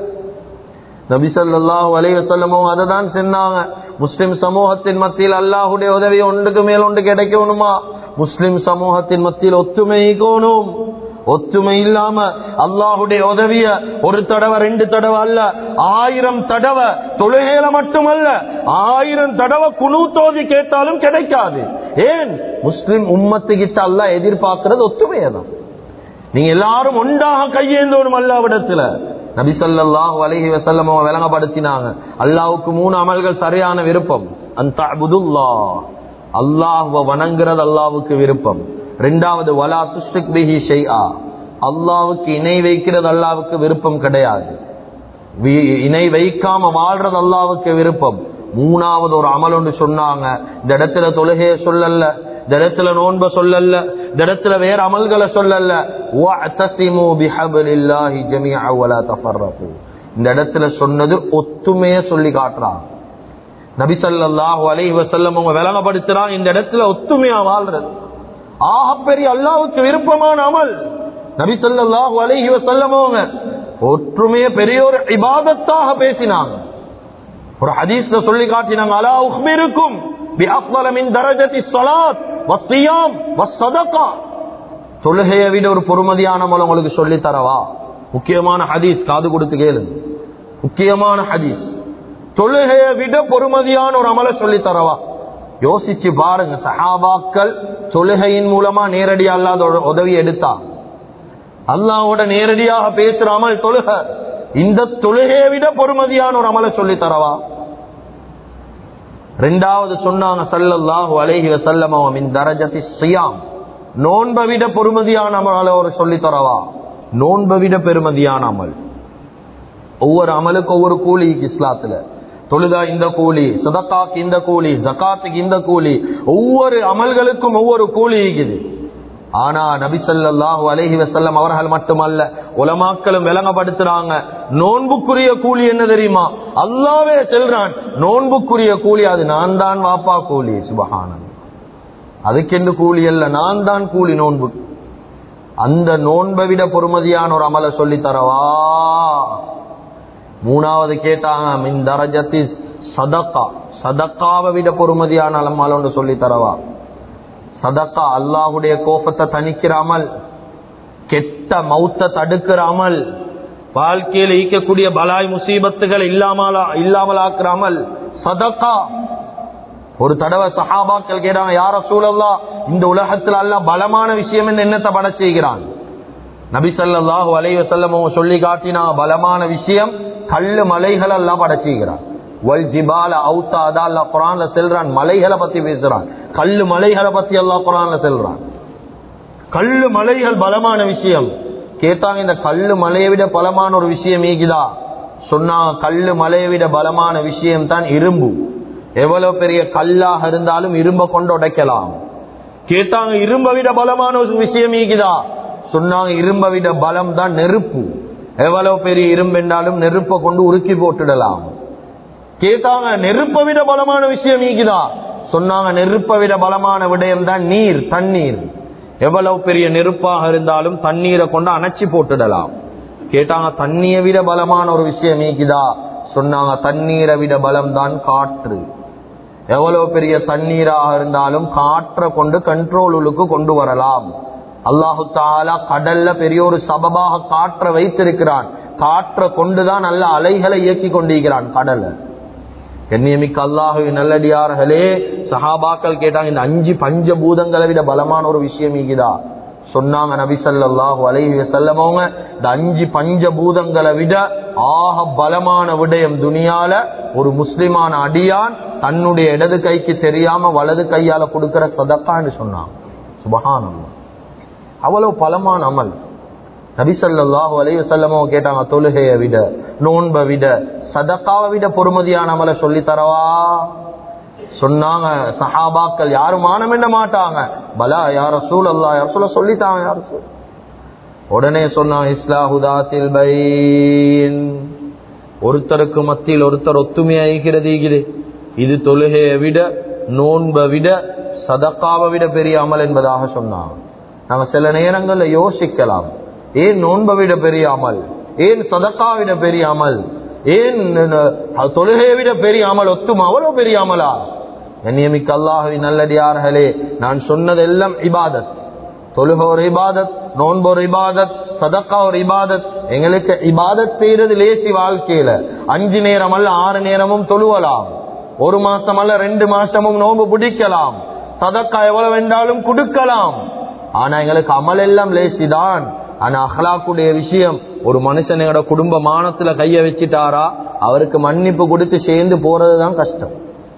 நபி ஸல்லல்லாஹு அலைஹி வஸல்லம் அதை தான் சொன்னாங்க. முஸ்லிம் சமூகத்தின் மத்தியில் அல்லாஹ்வுடைய உதவி ஒன்றுக்கு மேல் ஒன்று கிடைக்கணுமா? முஸ்லிம் சமூகத்தின் மத்தியில் ஒத்துமை இருக்கணும். ஒத்துமை இல்லாம அல்லாஹ்வுடைய உதவிய ஒரு தடவை ரெண்டு தடவை அல்ல, ஆயிரம் தடவை தொழுகையில மட்டுமல்ல, ஆயிரம் தடவை குனூத் கேட்டாலும் கிடைக்காது. ஏன்? முஸ்லிம் உம்மத்து கிட்ட அல்லாஹ் எதிர்பார்க்கிறது ஒத்துமையை தான். நீங்க எல்லாரும் ஒன்றாக கையேந்தோடும் அல்லாஹ்விடத்துல. நபி ஸல்லல்லாஹு அலைஹி வஸல்லம் விளங்கப்படுத்தினாங்க, அல்லாஹ்வுக்கு மூணு அமல்கள் சரியான விருப்பம். அந்த அபுதுல்லாஹ், அல்லாஹ்வை வணங்குறது அல்லாஹ்வுக்கு விருப்பம். ரெண்டாவது வலா துஷ்ரிக் பிஹி ஷைஆ, அல்லாஹ்வுக்கு இணை வைக்கிறது அல்லாஹ்வுக்கு விருப்பம் கிடையாது, இணை வைக்காம வாழ்றது அல்லாஹ்வுக்கு விருப்பம். மூணாவது ஒரு அமல் ஒன்று சொன்னாங்க, இந்த இடத்துல தொழுகைய சொல்லல, இந்த இடத்துல நோன்ப சொல்லல, இந்த இடத்துல வேற அமல்களை சொல்லல, வஅதஸிமு பிஹப்லில்லாஹி ஜமீஅ வலா தஃபர்ரகு. இந்த இடத்துல சொன்னது ஒத்துமையை சொல்லி காட்டுறாங்க. நபி ஸல்லல்லாஹு அலைஹி வஸல்லம் விளங்கப்படுத்துறாங்க, இந்த இடத்துல ஒத்துமையா வாழ்றது ஆகப்பெரிய அல்லாஹ்வுக்கு விருப்பமான அமல். நபி ஸல்லல்லாஹு அலைஹி வஸல்லம் ஒற்றுமையை பெரிய ஒரு இபாதத்தாக பேசினாங்க. ஒரு ஹதீஸ்ல சொல்லி காட்டினாங்க, அலா உக்பிருக்கும் பிஅஃதல மின் தரஜத்தி ஸலாத் வஸ்ஸியாம் வஸ்ஸதகா. தொழுகையை விட ஒரு பொறுமதியான அமல் உங்களுக்கு சொல்லி தரவா? முக்கியமான ஹதீஸ், காது கொடுத்து கேளுங்க. முக்கியமான ஹதீஸ், தொழுகையை விட பொறுமதியான ஒரு அமலை சொல்லி தரவா? யோசிச்சு பாருங்க. சஹாபாக்கள் தொழுகையின் மூலமா நேரடியா அல்லாஹ்வோட உதவி எடுத்தா, அல்லாஹ்வோட நேரடியாக பேசுற அமல் தொழுகை. இந்த தொழுகையை விட பொறுமதியான ஒரு அமலை சொல்லி தரவா? ரெண்டாவது சொன்னாங்க ஸல்லல்லாஹு அலைஹி வஸல்லம் மின் தரஜத்தி ஸியாம், நோன்பை விட பொறுமதியான அமலை ஒரு சொல்லி தரவா? நோன்பை விட பெருமதியான அமல். ஒவ்வொரு அமலுக்கு ஒவ்வொரு கூலி இஸ்லாத்துல. தொழுதா இந்த கூலி, சதகாக்கு இந்த கூலி, ஜகாத்துக்கு இந்த கூலி, ஒவ்வொரு அமல்களுக்கும் ஒவ்வொரு கூலி இருக்குது. ஆனா நபி ஸல்லல்லாஹு அலைஹி வஸல்லம் அவர்கள் மட்டுமல்ல, உலமாக்களும் விளங்கப்படுத்துறாங்க, நோன்புக்குரிய கூலி என்ன தெரியுமா? அல்லாஹ்வே சொல்றான், நோன்புக்குரிய கூலி அது நான் தான் வாப்பா கூலி. சுப்ஹானல்லாஹ், அதுக்கென்று கூலி அல்ல, நான் தான் கூலி நோன்பு. அந்த நோன்பை விட பொறுமதியான ஒரு அமலை சொல்லி தரவா? மூணாவது கேட்டாங்க, மின் தரஜத்தி சதகா, சதக்காவை விட பொறுமதியான அமல் ஒன்று சொல்லி தரவா? சதக்கா அல்லாஹ்வுடைய கோபத்தை தணிக்கிற அமல், கெட்ட மௌத்த தடுக்கிற அமல், வாழ்க்கையில் ஈக்கக்கூடிய பலாய் முசீபத்துகள் இல்லாமல் இல்லாமல் ஆக்குற அமல் சதக்கா. ஒரு தடவை சஹாபாக்கள் கேட்டாங்க, யா ரசூலல்லாஹ், இந்த உலகத்தில் அல்லாஹ் பலமான விஷயம் என்ன என்னத்தை பட செய்கிறான்? நபி ஸல்லல்லாஹு அலைஹி வஸல்லம் சொல்லி காட்டினா, பலமான விஷயம் கல்லு மலைகள் எல்லாம் பட செய்கிறான். வல் ஜிபால அவுதாதா அல்லாஹ் குர்ஆன்ல சொல்றான். மலைகளை பத்தி பேசுறான். கல்லு மலைகளை பத்தி அல்லாஹ் குர்ஆன்ல சொல்றான். கல்லு மலைகள் பலமான விஷயம். கேட்டாங்க இந்த கல்லு மலையை விட பலமான ஒரு விஷயம் ஈகுதா? சொன்னாங்க கல்லு மலையை விட பலமான விஷயம் தான் இரும்பு. எவ்வளவு பெரிய கல்லாக இருந்தாலும் இரும்ப கொண்டு உடைக்கலாம். கேட்டாங்க இரும்ப விட பலமான ஒரு விஷயம் ஈகுதா? சொன்னாங்க இரும்ப விட பலம் தான் நெருப்பு. எவ்வளவு பெரிய இரும்பு என்றாலும் நெருப்பை கொண்டு உருக்கி போட்டுடலாம். கேட்டாங்க நெருப்பை விட பலமான விஷயம் ஈகுதா? சொன்னாங்க நெருப்பை விட பலமான விடயம் தான் நீர், தண்ணீர். எவ்வளவு பெரிய நெருப்பாக இருந்தாலும் தண்ணீரை கொண்டு அணைச்சி போட்டுடலாம். கேட்டாங்க தண்ணியை விட பலமான ஒரு விஷயம் ஈகுதா? சொன்னாங்க தண்ணீரை விட பலம் தான் காற்று. எவ்வளவு பெரிய தண்ணீராக இருந்தாலும் காற்றை கொண்டு கண்ட்ரோலுக்கு கொண்டு வரலாம். அல்லாஹு தஆலா கடல்ல பெரிய ஒரு சபபாக காற்றை வைத்திருக்கிறான். காற்றை கொண்டுதான் நல்ல அலைகளை இயக்கி கொண்டிருக்கிறான் கடலை. கண்ணியமிக்க அல்லாஹுவின் நல்லடியார்களே, சஹாபாக்கள் கேட்டாங்க இந்த அஞ்சு பஞ்சபூதங்களை விட பலமான ஒரு விஷயம் ஈகுதா? சொன்னாங்க நபி ஸல்லல்லாஹு அலைஹி வஸல்லம் அவங்க இந்த அஞ்சு பஞ்சபூதங்களை விட ஆக பலமான விடயம் துனியால ஒரு முஸ்லிமான அடியான் தன்னுடைய இடது கைக்கு தெரியாம வலது கையால கொடுக்கிற சதக்கான்னு சொன்னாங்க. சுப்ஹானல்லாஹ், அவ்வளவு பலமான அமல். நபி ஸல்லல்லாஹு அலைஹி வஸல்லம் அவங்க கேட்டாங்க தொழுகையை விட, நோன்பை விட, சதக்காவை விட பொறுமதியான அமலை சொல்லி தரவா? சொன்னாங்க சஹாபாக்கள் யாரும் மானம் என்ன மாட்டாங்க. பலா யா ரசூலல்லாஹ், யா ரசூல சொல்லிட்டாங்க யா ரசூல். உடனே சொன்னாங்க இஸ்லாஹு தாத்தில் பைன், ஒருத்தருக்கு மத்தியில் ஒருத்தர் ஒத்துமையாகிறது. இது தொழுகையை விட, நோன்பை விட, சதக்காவை விட பெரிய அமல் என்பதாக சொன்னாங்க. நாங்க சில நேரங்கள்ல யோசிக்கலாம், ஏன் நோன்பை விட பெரிய அமல், ஏன் சதக்காவை விட பெரிய அமல், ஏன் தொழுகையை விட பெரிய அமல் ஒத்துமா அவ்வளவு பெரிய அமலா? கண்ணியமிக்க அல்லாஹ்வின் நல்லடியார்களே, நான் சொன்னதெல்லாம் இபாதத். தொழுகை ஒரு இபாதத், நோன்பு ஒரு இபாதத், சதக்கா ஒரு இபாதத். எங்களுக்கு இபாதத் செய்யறது லேசி. வாழ்க்கையில அஞ்சு நேரம் அல்ல ஆறு நேரமும் தொழுவலாம், ஒரு மாசம் அல்ல ரெண்டு மாசமும் நோன்பு பிடிக்கலாம், சதக்கா எவ்வளவு வேண்டாலும் கொடுக்கலாம். ஆனா எங்களுக்கு அமல் எல்லாம் லேசிதான். ஆனா அஹ்லாக்குடைய விஷயம், ஒரு மனுஷனோட குடும்ப மானத்துல கைய வச்சுட்டாரா அவருக்கு மன்னிப்பு கொடுத்து சேர்ந்து போறதுதான் கஷ்டம்.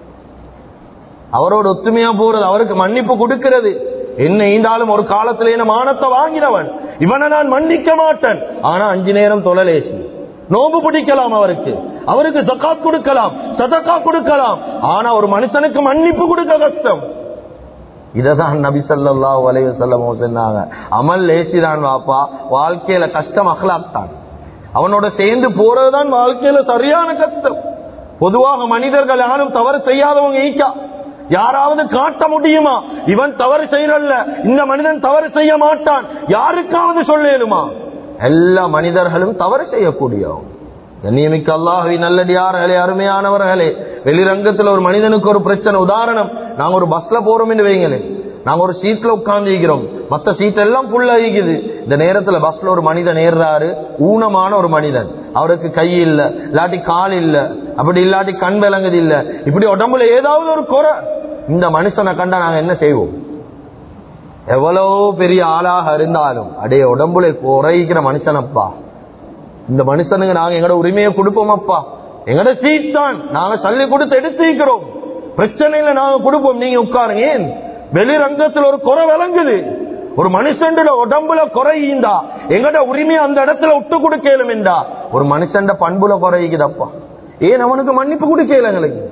அவரோட ஒத்துமையா போறது, அவருக்கு மன்னிப்பு கொடுக்கிறது. என்ன ஈந்தாலும் ஒரு காலத்துல என்ன மானத்தை வாங்கினவன், இவனை நான் மன்னிக்க மாட்டேன். ஆனா அஞ்சு நேரம் தொழலேசி, நோம்பு பிடிக்கலாம், அவருக்கு அவருக்கு ஜகாத் கொடுக்கலாம், சதகா கொடுக்கலாம். ஆனா ஒரு மனுஷனுக்கு மன்னிப்பு கொடுக்க கஷ்டம். இததான் நபி ஸல்லல்லாஹு அலைஹி வஸல்லம் சொன்னாங்க, அமல் லேசிதான் வாப்பா, வாழ்க்கையில கஷ்டம் அக்லாக் தான். அவனோட சேர்ந்து போறதுதான் வாழ்க்கையில சரியான கஷ்டம். பொதுவாக மனிதர்கள் யாரும் தவறு செய்யாதவங்க ஈக்கா, யாராவது காட்ட முடியுமா இவன் தவறு செய்யறல்ல, இந்த மனிதன் தவறு செய்ய மாட்டான், யாருக்காவது சொல்லேனுமா? எல்லா மனிதர்களும் தவறு செய்யக்கூடியவங்க. கண்ணியமிக்க அல்லாஹ்வின் நல்லடியார்களே, அருமையானவர்களே, வெளிரங்கத்துல ஒரு மனிதனுக்கு ஒரு பிரச்சனை. உதாரணம், நாங்க ஒரு பஸ்ல போறோம் என்று வைங்களேன், நாங்க ஒரு சீட்ல உட்கார்ந்து இருக்கிறோம், மத்த சீட் எல்லாம் புல் ஆகிக்குது. இந்த நேரத்துல பஸ்ல ஒரு மனிதன் ஏறாரு, ஊனமான ஒரு மனிதன், அவருக்கு கை இல்ல, இல்லாட்டி கால் இல்ல, அப்படி இல்லாட்டி கண் விளங்குது இல்ல, இப்படி உடம்புல ஏதாவது ஒரு குறை. இந்த மனுஷனை கண்டா நாங்க என்ன செய்வோம்? எவ்வளவு பெரிய ஆளாக இருந்தாலும் அடே உடம்புல குறைக்கிற மனுஷனப்பா, இந்த மனுஷனுக்கு நாங்க எங்கட உரிமையை கொடுப்போம் அப்பா, எங்கட சீட் தான், நாங்க சல்லி கொடுத்து எடுத்துக்கிறோம், பிரச்சனையில நாங்க கொடுப்போம், நீங்க உட்காருங்க. ஏன்? வெளிரங்கத்தில் ஒரு குறை விளங்குது, ஒரு மனுஷன் உடம்புல குறையுண்டா எங்கட உரிமையை அந்த இடத்துல விட்டு கொடுக்கலும் என்றா, ஒரு மனுஷன் பண்புல குறைக்குதப்பா, ஏன் அவனுக்கு மன்னிப்பு கொடுக்கல எங்களுக்கு?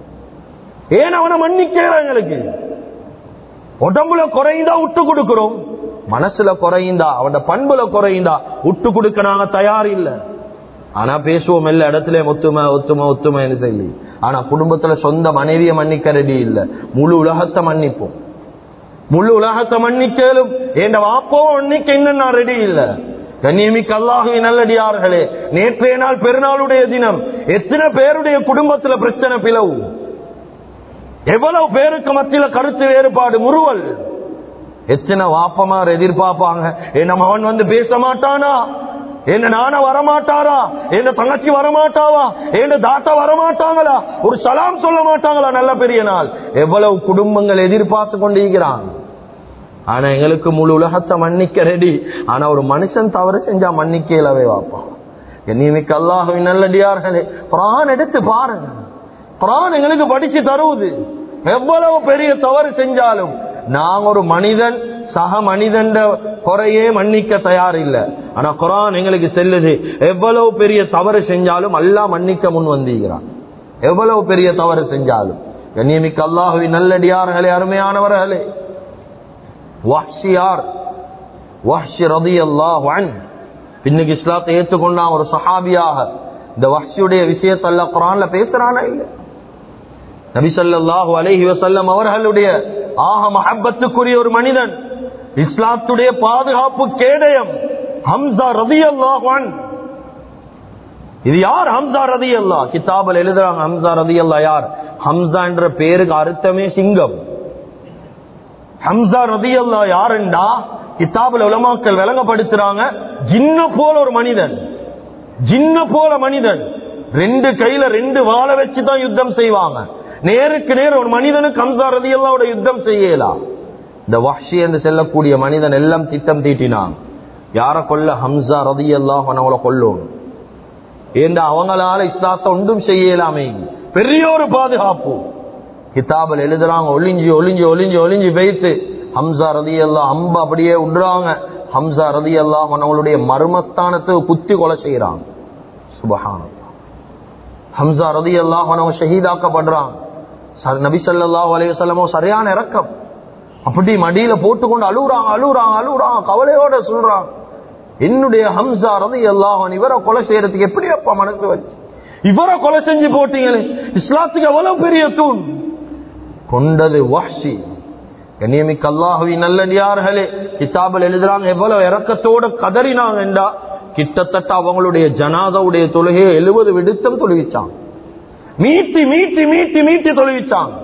ஏன் அவனை மன்னிக்கல எங்களுக்கு? உடம்புல குறைந்தா விட்டு கொடுக்கிறோம், மனசுல குறைந்தா, அவன் பண்புல குறைந்தா விட்டு கொடுக்க நாங்க தயார் இல்ல. ஆனா பேசுவோம் எல்லா இடத்துல ஒத்துமை ஒத்துமை ஒத்துமைன்னு சொல்லி. ஆனா குடும்பத்துல சொந்த மனைவியை மன்னிக்க ரெடி இல்ல, முழு உலகத்தை மன்னிப்போம், முழு உலகத்தை மன்னிக்கலும் என் வாப்போ மன்னிக்க இன்னும் நான் ரெடி இல்ல. கண்ணியமிக்க அல்லாஹ்வின் நல்லடியார்களே, நேற்றைய நாள் பெருநாளுடைய தினம், எத்தனை பேருடைய குடும்பத்துல பிரச்சனை, பிளவு, எவ்வளவு பேருக்கு மத்தியில கருத்து வேறுபாடு, முறுவல். எத்தனை வாப்பமார் எதிர்பார்ப்பாங்க, என்ன அவன் வந்து பேச மாட்டானா, என்ன நான வரமாட்டாரா, என்ன தங்கச்சி வரமாட்டாவா, என்ன தாத்தா வரமாட்டாங்களா, ஒரு சலாம் சொல்ல மாட்டாங்களா, நல்ல பெரிய நாள். எவ்வளவு குடும்பங்கள் எதிர்பார்த்து கொண்டிருக்கிறான். ஆனா எங்களுக்கு முழு உலகத்தை மன்னிக்க ரெடி. ஆனா ஒரு மனுஷன் தவறு செஞ்சா மன்னிக்கலவே வாப்பான். கண்ணியமிக்க அல்லாஹ்வின் நல்லடியார்களே, குர்ஆன் எடுத்து பாருங்க, குர்ஆன் எங்களுக்கு படிச்சு தருவது. எவ்வளவு பெரிய தவறு செஞ்சாலும் நாங்க ஒரு மனிதன் சக மனிதன் குறையே மன்னிக்க தயார் இல்ல. ஆனா குர்ஆன் எங்களுக்கு செல்லுது, எவ்வளவு பெரிய தவறு செஞ்சாலும் அல்லாஹ் மன்னிக்க முன் வந்திருக்கிறான். எவ்வளவு பெரிய தவறு செஞ்சாலும். கண்ணியமிக்க அல்லாஹ்வின் நல்லடியார்களே, அருமையானவர்களே, வஹ்ஷியார் வஹ்ஷி ரலியல்லாஹு அன்ஹு இன்னைக்கு இஸ்லாத்தை ஏற்றுக்கொண்டா ஒரு சஹாபியாக இந்த வஹ்ஷியுடைய விஷயத்தை அல்லாஹ் குர்ஆன்ல பேசுறானா இல்ல? நபி ஸல்லல்லாஹு அலைஹி வஸல்லம் அவர்களுடைய ஆக மஹப்பத்துக்குரிய ஒரு மனிதன், இஸ்லாத்துடைய பாதுகாப்பு கேடயம் ஹம்ஸா ரலியல்லாஹு அன்ஹு. இது யார் ஹம்ஸா ரலியல்லாஹு? கிதாபில் எழுதுறாங்க ஹம்ஸா ரலியல்லாஹு யார்? ஹம்ஸா என்ற பேருக்கு அர்த்தமே சிங்கம். ஹம்ஸா ரலியல்லாஹு யாருண்டா கிதாபுல் உலமாக்கள் விளங்கப்படுத்துறாங்க, ஜின்ன போல ஒரு மனிதன், ஜின்ன போல மனிதன். ரெண்டு கையில ரெண்டு வாளை வச்சுதான் யுத்தம் செய்வாங்க. நேருக்கு நேர் ஒரு மனிதனுக்கு ஹம்ஸா ரலியல்லாஹு யுத்தம் செய்யலாம். இந்த வஹ்ஷி என்று செல்லக்கூடிய மனிதன் எல்லாம் திட்டம் தீட்டினான், யார கொல்ல? ஹம்ஸா ரலியல்லாஹு அன்ஹு கொல்லணும். ஏண்டா அவங்களால இஸ்லாத்தை ஒன்றும் செய்யலாமே. பெரிய ஒரு பாதுகாப்பு. கிதாபில் எழுதுறாங்க, ஒளிஞ்சு ஒளிஞ்சு ஒளிஞ்சு ஒளிஞ்சு வைத்து ஹம்ஸா ரலியல்லாஹு அம்பு அப்படியே விடுறாங்க. ஹம்ஸா ரலியல்லாஹு அவங்களுடைய மர்மஸ்தானத்துக்கு குத்தி கொலை செய்யறாங்க. சுப்ஹானல்லாஹ். ஹம்ஸா ரலியல்லாஹு அவங்க ஷஹீதாக்கப்படுறாங்க. நபி ஸல்லல்லாஹு அலைஹி வஸல்லம் சரியான இரக்கம், அப்படி மடியில போட்டுக்கொண்டு அழுகுறாங்க அழுகுறாங்க அழுகுறாங்க கவலையோட சொல்றாங்க, என்னுடைய ஹம்ஸா ரலியல்லாஹு அன்ஹு இவரை கொலை செய்யறதுக்கு எப்படி அப்பா மனசு வச்சு இவரை கொலை செஞ்சு போட்டீங்களே, இஸ்லாத்துக்கு எவ்வளவு பெரிய தூண். கொண்டது வஹ்ஷி. கண்ணியமிக்க அல்லாஹ்வின் நல்லடியார்களே, கிதாபில் எழுதுறாங்க எவ்வளவு இரக்கத்தோட கதறினாங்க என்றா, கிட்டத்தட்ட அவங்களுடைய ஜனாதாவுடைய தொழுகையை எழுபது விடுத்தம் தொழுவிச்சாங்க. மீட்டி மீட்டி மீட்டி மீட்டி தொழுவிச்சாங்க.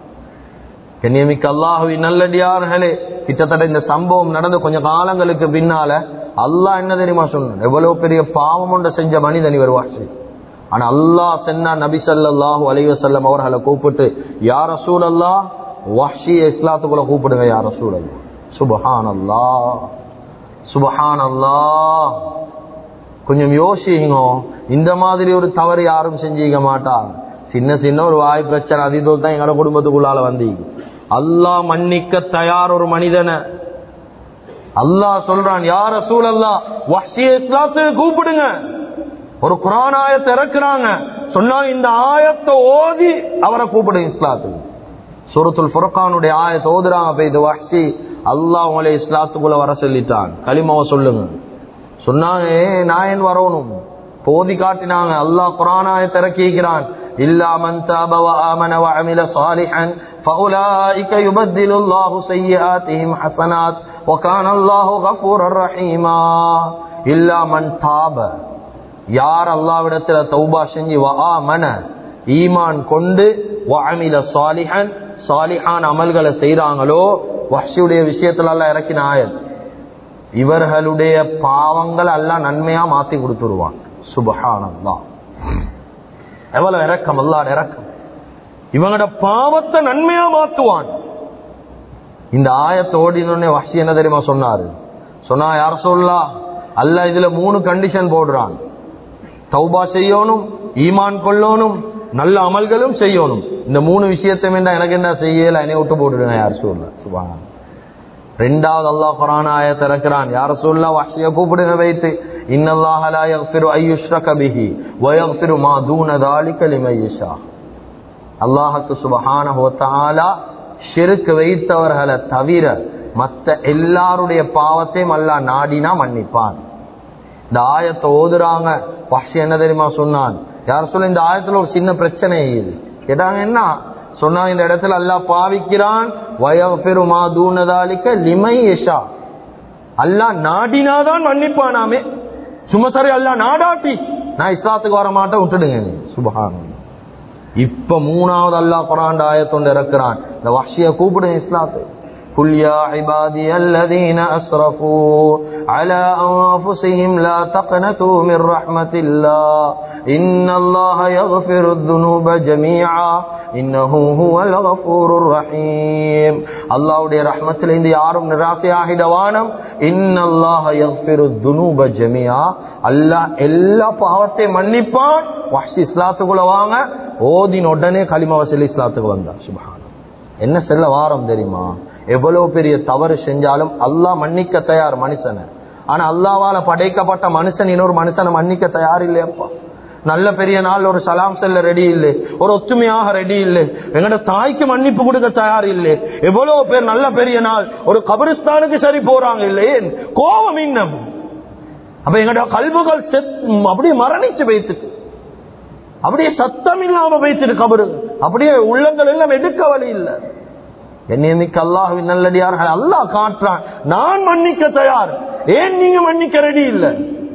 கண்ணியமிக்க அல்லாஹ்வின் நல்லடியார்களே, கிட்டத்தட்ட இந்த சம்பவம் நடந்து கொஞ்ச காலங்களுக்கு பின்னால அல்லாஹ் என்ன தெரியுமா சொன்னான்? எவ்வளவு பெரிய பாவம் ஒன்று செஞ்ச மனிதன் இவர் வஹ்ஷி. ஆனா அல்லாஹ் சொன்னா நபி ஸல்லல்லாஹு அலைஹி வஸல்லம் அவர்களை கூப்பிட்டு, யா ரசூலல்லாஹ், வஹ்ஷி இஸ்லாத்துக்குள்ள கூப்பிடுங்க யா ரசூலல்லாஹ். சுப்ஹானல்லாஹ் சுப்ஹானல்லாஹ். கொஞ்சம் யோசிங்க, இந்த மாதிரி ஒரு தவறு யாரும் செஞ்சிக்க மாட்டாங்க. சின்ன சின்ன ஒரு வாய் பிரச்சனை அதிதோல் தான் எங்களோட குடும்பத்துக்குள்ளால வந்தீங்க. அல்லாஹ் மன்னிக்க தயார் ஒரு மனிதனை. அல்லாஹ் சொல்றான், யா ரசூலல்லாஹ், வஹ்ஷி இஸ்லாத்துக்கு கூப்பிடுங்க. ஒரு குர்ஆன் ஆயத்தை இறக்குறாங்க, சொன்னா இந்த ஆயத்தை ஓதி அவரை கூப்பிடுங்க இஸ்லாத்துக்கு. சூரத்துல் ஃபுர்கானுடைய ஆயத்தை ஓதுறாங்க, போய் இது வஹ்ஷி அல்லாஹ் உங்களை இஸ்லாத்துக்குள்ள வர சொல்லிட்டான், கலிமாவை சொல்லுங்க. சொன்னாங்க, நான் ஏன் வரணும்? போதி காட்டினாங்க. அல்லாஹ் குர்ஆன் ஆயத்தை இறக்கிக்கிறான், இல்லா மன் தாப வ ஆமன வ அமில ஸாலிஹன் ஃபஉலாயிக யுபத்திலுல்லாஹு ஸய்யிஆத்திஹிம் ஹஸனாத் வ கானல்லாஹு கஃபூரர் ரஹீமா. இல்லா மன் தாப, யார் அல்லாஹ்விடத்துல தௌபா செஞ்சு, வ ஆமன ஈமான் கொண்டு, வ அமில ஸாலிஹன் ஸாலிஹான் அமல்களை செய்றாங்களோ, வஹ்ஷியுடைய விஷயத்துல அல்லாஹ் இறக்கின ஆயத், இவர்களுடைய பாவங்கள் அல்லாஹ் நன்மையா மாத்தி கொடுத்துருவான். சுப்ஹானல்லாஹ். எவ்வளவு இரக்கம், அல்லாஹ் இரக்கம். இவங்களோட பாவத்தை நன்மையா மாத்துவான். இந்த ஆயத்தை ஓடினோடனே வஹ்ஷி என்ன தெரியுமா சொன்னாரு? சொன்னா, யா ரசூலல்லாஹ், அல்லாஹ் இதுல மூணு கண்டிஷன் போடுறான். தௌபா செய்யணும், ஈமான் கொள்ளணும், நல்ல அமல்களும் செய்யணும். இந்த மூணு விஷயத்தை எனக்கு என்ன செய்யல, என்னை விட்டு போட்டுடுங்க யா ரசூலல்லாஹ். சுப்ஹானல்லாஹ். ரெண்டாவது அல்லாஹ் குர்ஆன் ஆயத்தை இறக்குறான், யா ரசூலல்லாஹ், வஹ்ஷியை கூப்பிடுங்க வைத்து, இன்னல்லாஹ லா யக்ஃபிரு அய்யுஷ்ரக பிஹி வ யக்ஃபிரு மா தூன ذلك லிமன் யஷா. அல்லாஹ்க்கு சுப்ஹானஹு வ தஆலா ஷிர்க் வைத்தவர்களை தவிர மற்ற எல்லாருடைய பாவத்தையும் அல்லாஹ் நாடினா மன்னிப்பான். இந்த ஆயத்தை ஓதுறாங்க. வஹ்ஷி என்ன தெரியுமா சொன்னான்? யா ரசூலல்லாஹ், இந்த ஆயத்துல ஒரு சின்ன பிரச்சனை இது. கேட்டாங்க, என்ன சொன்னா? இந்த இடத்துல அல்லாஹ் பாவிக்கிறான், வயஃபிரு மா தூன ذلك லிமன் யஷா. அல்லாஹ் நாடினாதான் மன்னிப்பானாமே. சும்மா சரி அல்லாஹ் நாடாட்டி நான் இஸ்லாத்துக்கு வர மாட்டேன் விட்டுடுங்க. சுப்ஹானல்லாஹ். இப்ப மூணாவது அல்லாஹ் குர்ஆன் ஆயத்தொண்டு இறக்குறான், இந்த வஹ்ஷியை கூப்பிடுங்க இஸ்லாத்துக்கு. قل يا عبادي الذين أسرفوا على أنفسهم لا تقنطوا من رحمة الله إن الله يغفر الذنوب جميعا إنه هو الغفور الرحيم. அல்லாஹ்வுடைய ரஹ்மத்திலே இந்த யாரும் நிராசையாகிடவானம். இன்னல்லாஹ யக்ஃபிரு الذنوب ஜமீஆ, அல்லாஹ் எல்லா பாவத்தையும் மன்னிப்பான். வஹ்ஷி இஸ்லாத்துக்குள்ள வாங்க, ஓதின உடனே கலிமாவை சொல்லி இஸ்லாத்துக்கு வந்தார். சுப்ஹானல்லாஹ். என்ன செல்ல வாரம் தெரியுமா? எவ்வளவு பெரிய தவறு செஞ்சாலும் அல்லாஹ் மன்னிக்க தயார் மனுஷனை. ஆனா அல்லாஹ்வால படைக்கப்பட்ட மனுஷன் இன்னொரு மனுஷனை மன்னிக்க தயார் இல்லையப்பா. நல்ல பெரிய நாள் ஒரு சலாம் செல்ல ரெடி இல்லை, ஒரு ஒத்துமையாக ரெடி இல்லை, எங்கட தாய்க்கு மன்னிப்பு கொடுக்க தயார் இல்லை. எவ்வளவு பேர் நல்ல பெரிய நாள் ஒரு கபரிஸ்தானுக்கு சரி போறாங்க இல்லையே, கோபம் இன்னும். அப்ப எங்கட கல்புகள் அப்படியே மரணிச்சு வைத்துட்டு, அப்படியே சத்தம் இல்லாம வைத்துட்டு கபரு, அப்படியே உள்ளங்கள் எல்லாம் எடுக்க வழி இல்லை. என்னைக்கு அல்லாஹ்வின் நல்லடியார்கள் அல்லாஹ் காட்டுறான், நான் மன்னிக்க தயார், ஏன் நீங்க மன்னிக்க ரெடி இல்லை?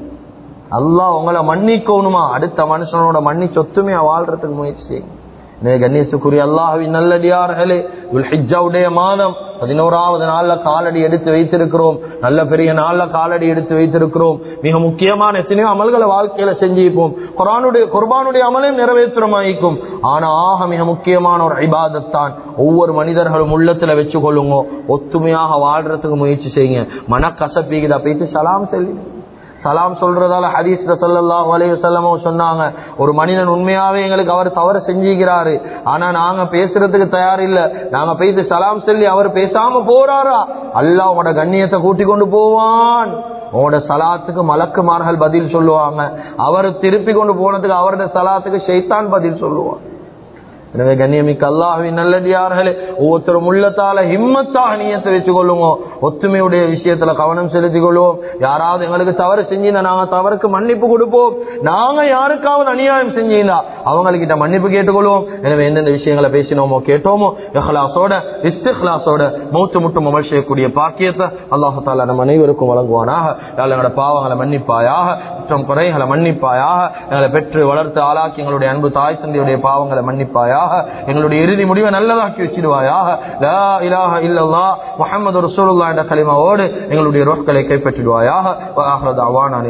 அல்லாஹ் உங்களை மன்னிக்கணுமா? அடுத்த மனுஷனோட மன்னிச்சு ஒத்துமையா வாழ்றதுக்கு முயற்சி செய்யுங்க. கண்ணியத்துக்குரிய அல்லாஹ்வின் நல்லடியார்களே, துல்ஹிஜ்ஜாவுடைய மாதம் பதினோராவது நாள்ல காலடி எடுத்து வைத்திருக்கிறோம். நல்ல பெரிய நாள்ல காலடி எடுத்து வைத்திருக்கிறோம். மிக முக்கியமான எத்தனையோ அமல்களை வாழ்க்கையில செஞ்சிப்போம். குர்ஆனுடைய குர்பானுடைய அமலையும் நிறைவேற்றமாயிக்கும். ஆனா ஆக மிக முக்கியமான ஒரு இபாதத்தான். ஒவ்வொரு மனிதர்களும் உள்ளத்துல வச்சு கொள்ளுங்க, ஒத்துமையாக வாழ்றதுக்கு முயற்சி செய்யுங்க. மனக்கசப்பிக்குதா போயிட்டு சலாம் செல்லுங்க. சலாம் சொல்றதால ஹதீஸ்ல ஸல்லல்லாஹு அலைஹி வஸல்லம் சொன்னாங்க, ஒரு மனிதன் உண்மையாவே எங்களுக்கு அவர் தவறு செஞ்சிக்கிறாரு, ஆனா நாங்க பேசுறதுக்கு தயார் இல்ல, நாங்க போயிட்டு சலாம் சொல்லி அவர் பேசாம போறாரா, அல்லாஹ் உங்களோட கண்ணியத்தை கூட்டி கொண்டு போவான். உங்களோட சலாத்துக்கு மலக்குமார்கள் பதில் சொல்லுவாங்க, அவர் திருப்பி கொண்டு போனதுக்கு அவருடைய சலாத்துக்கு ஷைத்தான் பதில் சொல்லுவான். எனவே கண்ணியமிக்க அல்லாஹ்வின் நல்லடியார்களே, ஒவ்வொருத்தரும் உள்ளத்தால ஹிம்மத்தாக நியத்தை வச்சுக் கொள்ளுங்க. ஒத்துமையுடைய விஷயத்துல கவனம் செலுத்திக் கொள்வோம். யாராவது எங்களுக்கு தவறு செஞ்சீங்கன்னா நாங்க தவறுக்கு மன்னிப்பு கொடுப்போம். நாங்க யாருக்காவது அநியாயம் செஞ்சீங்கன்னா அவங்ககிட்ட மன்னிப்பு கேட்டுக்கொள்வோம். எனவே எந்தெந்த விஷயங்களை பேசினோமோ கேட்டோமோ இஹ்லாஸோட இஸ்திக்லாஸோட மௌத்து முட்டும் அமல் செய்யக்கூடிய பாக்கியத்தை அல்லாஹ் தஆலா நம்ம அனைவருக்கும் வழங்குவானாக. எங்களோட பாவங்களை மன்னிப்பாயாக, குற்றம் குறைகளை மன்னிப்பாயாக, எங்களை பெற்று வளர்த்து ஆளாக்கி எங்களுடைய அன்பு தாய் தந்தையுடைய பாவங்களை மன்னிப்பாயாக, எங்களுடைய இறுதி முடிவை நல்லதாக்கி வச்சிடுவாயாக. லா இலாஹ இல்லல்லாஹ் முஹம்மது ரசூலுல்லாஹ் என்ற கலிமாவோடு எங்களுடைய ரூஹ்களை கைப்பற்றிடுவாயாக. வ ஆஹிரு தஅவானா